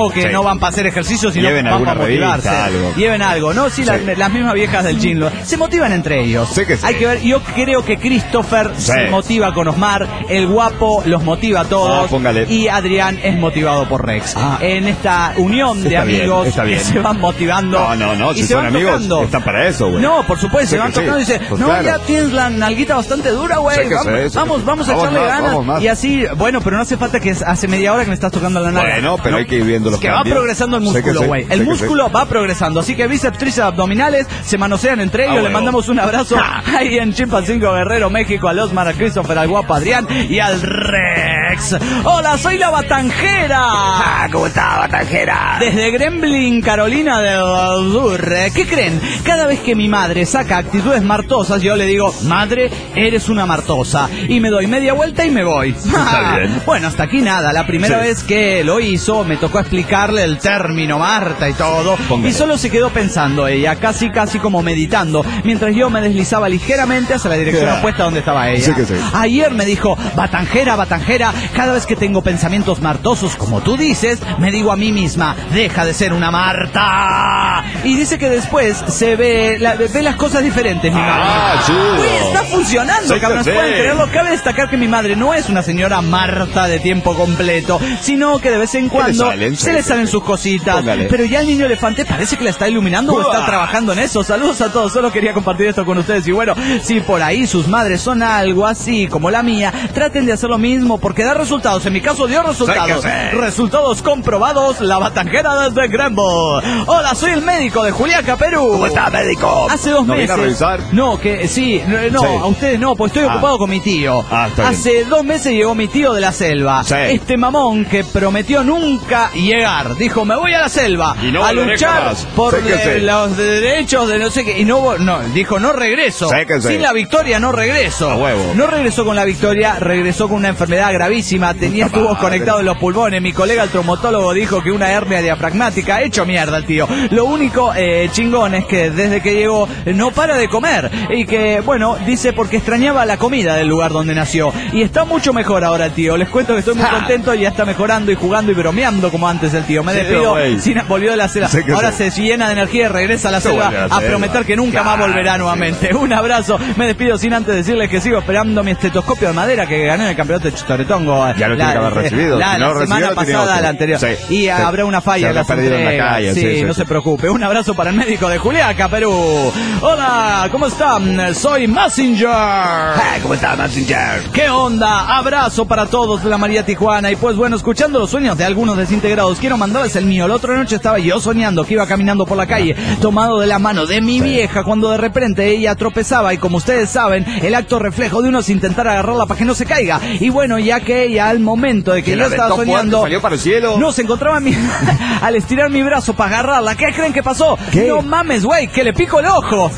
van para hacer ejercicio, sino Lleven van para motivarse. revista, algo. Lleven algo, ¿no? Sí, Sí. Las, las mismas viejas del Chinlo. Se motivan entre ellos. Sí que sí. Hay que ver, yo creo que Christopher Sí. se motiva con Osmar, el guapo los motiva a todos. Ah, póngale. Y Adrián es motivado por Rex. Ah. En esta unión de Está bien, amigos está bien. que se van motivando. No, no, no, y si se son van amigos, tocando. están para eso, güey. No, por supuesto, Sí se van que tocando sí. y dicen, Pues no, claro. ya tienes la nalguita bastante dura, güey. Sí que Vamos, sí, sí vamos, que- vamos a vamos echarle más, ganas. vamos más. Y así, bueno, pero no hace falta que hace media hora que me estás tocando la nalga. Bueno, pero ¿no? hay que ir viendo los Es que va cambios. progresando el Sé que músculo, sí, güey. sé El que músculo va progresando. Así que bíceps, tríceps, abdominales se manosean entre ellos. Ah, Le huevo. mandamos un abrazo ahí en Chimpancingo Guerrero, México, a Osmar, a Christopher, al guapo Adrián y al Rex. Hola, soy la Batanjera. Ah, ¿cómo está, Batanjera? Desde Gremlin, Carolina del Sur. ¿Qué creen? Cada vez que mi madre saca actitudes martosas, yo le digo, madre, eres una martosa. Y me doy media vuelta y me voy. Está bien. Bueno, hasta aquí nada. La primera Sí. vez que lo hizo, me tocó explicarle el término Marta y todo. Póngale. Y solo se quedó pensando ella, casi casi como meditando, mientras yo me deslizaba ligeramente hacia la dirección Yeah. opuesta donde estaba ella. Sí que sí. Ayer me dijo, Batanjera, Batanjera, cada vez que tengo pensamientos martosos, como tú dices, me digo a mí misma, deja de ser una Marta. Y dice que después se ve, la- ve las cosas diferentes, mi madre. Ah, chido. Uy, está funcionando, Sí, cabrones, sí. pueden creerlo. Cabe destacar que mi madre no es una señora Marta de tiempo completo, sino que de vez en cuando salen? se Sí, le sí, salen sí. sus cositas. Póngale. Pero ya el niño elefante parece que la está iluminando o está Uah. trabajando en eso. Saludos a todos, solo quería compartir esto con ustedes. Y bueno, si por ahí sus madres son algo así como la mía, traten de hacer lo mismo porque da resultados. En mi caso dio resultados. Sí que sí. Resultados comprobados, la Batanjera desde Grembo. Hola, soy el médico de Juliaca, Perú. ¿Cómo está, médico? Hace dos ¿No viene meses. a revisar? No, que sí, no, no, Sí. a ustedes no, pues estoy Ah. ocupado con mi tío. Ah, está bien. Hace dos meses llegó mi tío de la selva. Sí. Este mamón que prometió nunca llegar. Dijo, me voy a la selva Y no a volveré luchar jamás. por Sé que eh, sí. los derechos de no sé qué. Y no, vo- no, dijo, no regreso. Sé que sí. Sin la victoria no regreso. A huevo. No regresó con la victoria, regresó con una enfermedad gravísima. Tenía Puta tubos madre. conectados en los pulmones. Mi colega el traumatólogo dijo que una hernia diafragmática. Hecho mierda el tío. Lo único eh, chingón es que desde que llegó eh, no para de comer. Y que, bueno, dice porque extrañaba la comida del lugar donde nació. Y está mucho mejor ahora el tío. Les cuento que estoy muy Ja. contento y ya está mejorando y jugando y bromeando como antes el tío. Me Sí, despido. güey. Sin, volvió de la selva. Sé que Ahora sí. se llena de energía y regresa a la Se selva vuelve a la a selva. prometer que nunca más Claro, volverá sí. nuevamente. Un abrazo. Me despido sin antes decirles que sigo esperando mi estetoscopio de madera que gané en el campeonato de Choretongo. Ya lo tiene que haber recibido. La, Si la no lo semana recibió, lo tiene pasada, otro. la anterior. Sí. Y Sí. habrá una falla Se en habrá las perdido en la entregas. calle, Sí, sí, sí, no sí. se preocupe. Un abrazo para el médico de Juliaca, Perú. Hola, ¿cómo están? Soy Messenger. Ah, ¿cómo está, Messenger? ¿Qué onda? Abrazo para todos de la María Tijuana. Y pues bueno, escuchando los sueños de algunos desintegrados, quiero mandarles el mío. La otra noche estaba yo soñando que iba caminando por la calle, tomado de la mano de mi vieja, cuando de repente ella tropezaba. Y como ustedes saben, el acto reflejo de uno es intentar agarrarla para que no se caiga. Y bueno, ya que ella al momento de que Que yo la estaba aventó soñando, fuerte, salió para el cielo. no se encontraba mi... al estirar mi brazo para agarrarla, ¿qué creen que pasó? ¿Qué? No mames, güey, que le pico el ojo.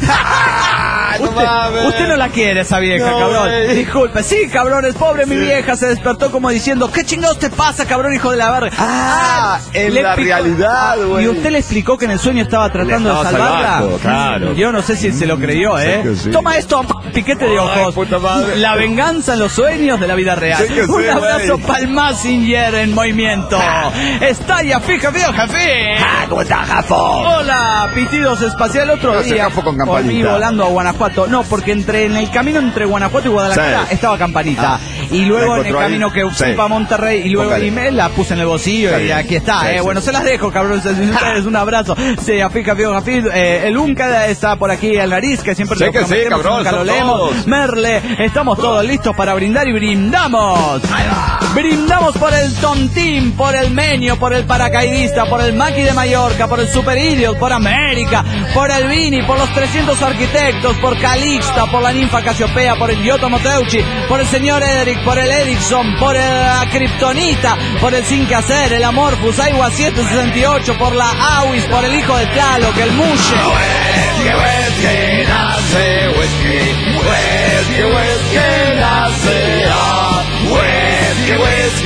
no usted, mames. usted no la quiere esa vieja, No, cabrón. güey. Disculpe, sí, cabrones, pobre mi vieja, se despertó como diciendo, ¿qué chingados te pasa, cabrón, hijo de la verga? Ah, en le la realidad, güey. Y usted le explicó que en el sueño estaba tratando Le de estaba salvarla. salvando, claro. Yo no sé si se lo creyó, Sí ¿eh? que sí. Toma esto, piquete de ojos. Ay, puta madre. La venganza en los sueños de la vida real. Sí que sí, Un abrazo güey. para el Messenger en movimiento. Estalla, fija, viejo, jefe. Ah, ¿cómo está, Jafo? Hola, pitidos espacial. Otro Hace día Jafo con volví campanita. volando a Guanajuato. No, porque entre en el camino entre Guanajuato y Guadalajara Sí. estaba Campanita. Ah. Y luego ¿La en el encontró ahí? camino que fui Sí. para Monterrey y luego Póngale. y me la puse en el bolsillo Está y bien. aquí está. Sí, eh. sí, Bueno, sí. se las dejo, cabrón. Ustedes un abrazo. Sí, afica, fijo, afica. Eh, el Unca está por aquí, el nariz, que siempre Sí lo que sí, prometemos, cabrón, nunca lo son leemos. todos. Merle, estamos todos listos para brindar y brindamos. Brindamos por el Tontín, por el Menio, por el paracaidista, por el Maki de Mallorca, por el Super Idiot, por América, por el Vini, por los trescientos arquitectos, por Calixta, por la ninfa Casiopea, por el Giotto Moteucci, por el señor Edric, por el Ericsson, por la Kryptonita, por el Sin Que Hacer, el Amorphous, Aiwa siete sesenta y ocho, por la Awis, por el hijo de Tlaloc, el Mushe.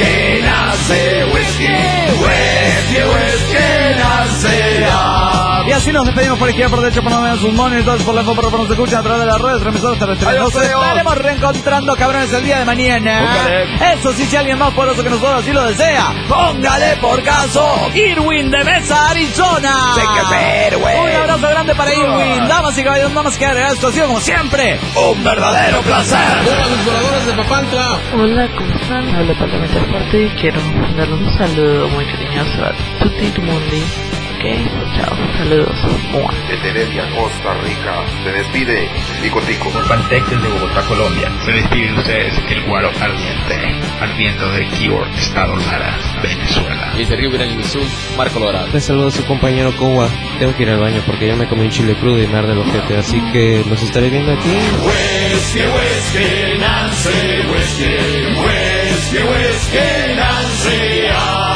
Y así nos despedimos por izquierda, por derecha, por no menos un mono y todos por la info, por nos escuchan a través de las redes, transmisores terrestres. Nos estaremos reencontrando, cabrones, el día de mañana. Póngale. Eso sí, si alguien más poderoso que nosotros así lo desea, póngale por caso. Irwin de Mesa, Arizona. Un abrazo grande para Irwin. Damas y caballeros, nada más que agregar esto ha sido como siempre un verdadero placer. Hola, los voladores de Papantla. Hola, ¿cómo están? Hablo Parlamento Fuerte y quiero darles un saludo muy cariñoso a tutti tu mundi. Ok, chao, saludos. Desde Heredia, Costa Rica, se despide Tico Tico. Pantec desde Bogotá, Colombia. Se despide de ustedes el Guaro Ardiente, ardiendo de Cure, Estado Lara, Venezuela. Y desde Río Grande del Sur, Marco Lorado. Les saludo a su compañero Kowa. Tengo que ir al baño porque ya me comí un chile crudo y me arde el ojete, así que los estaré viendo aquí. Whisky, whisky, Nancy, whisky, whisky, whisky, Nancy.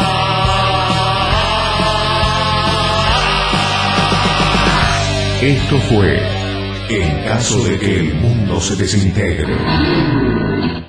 Esto fue En caso de que el mundo se desintegre.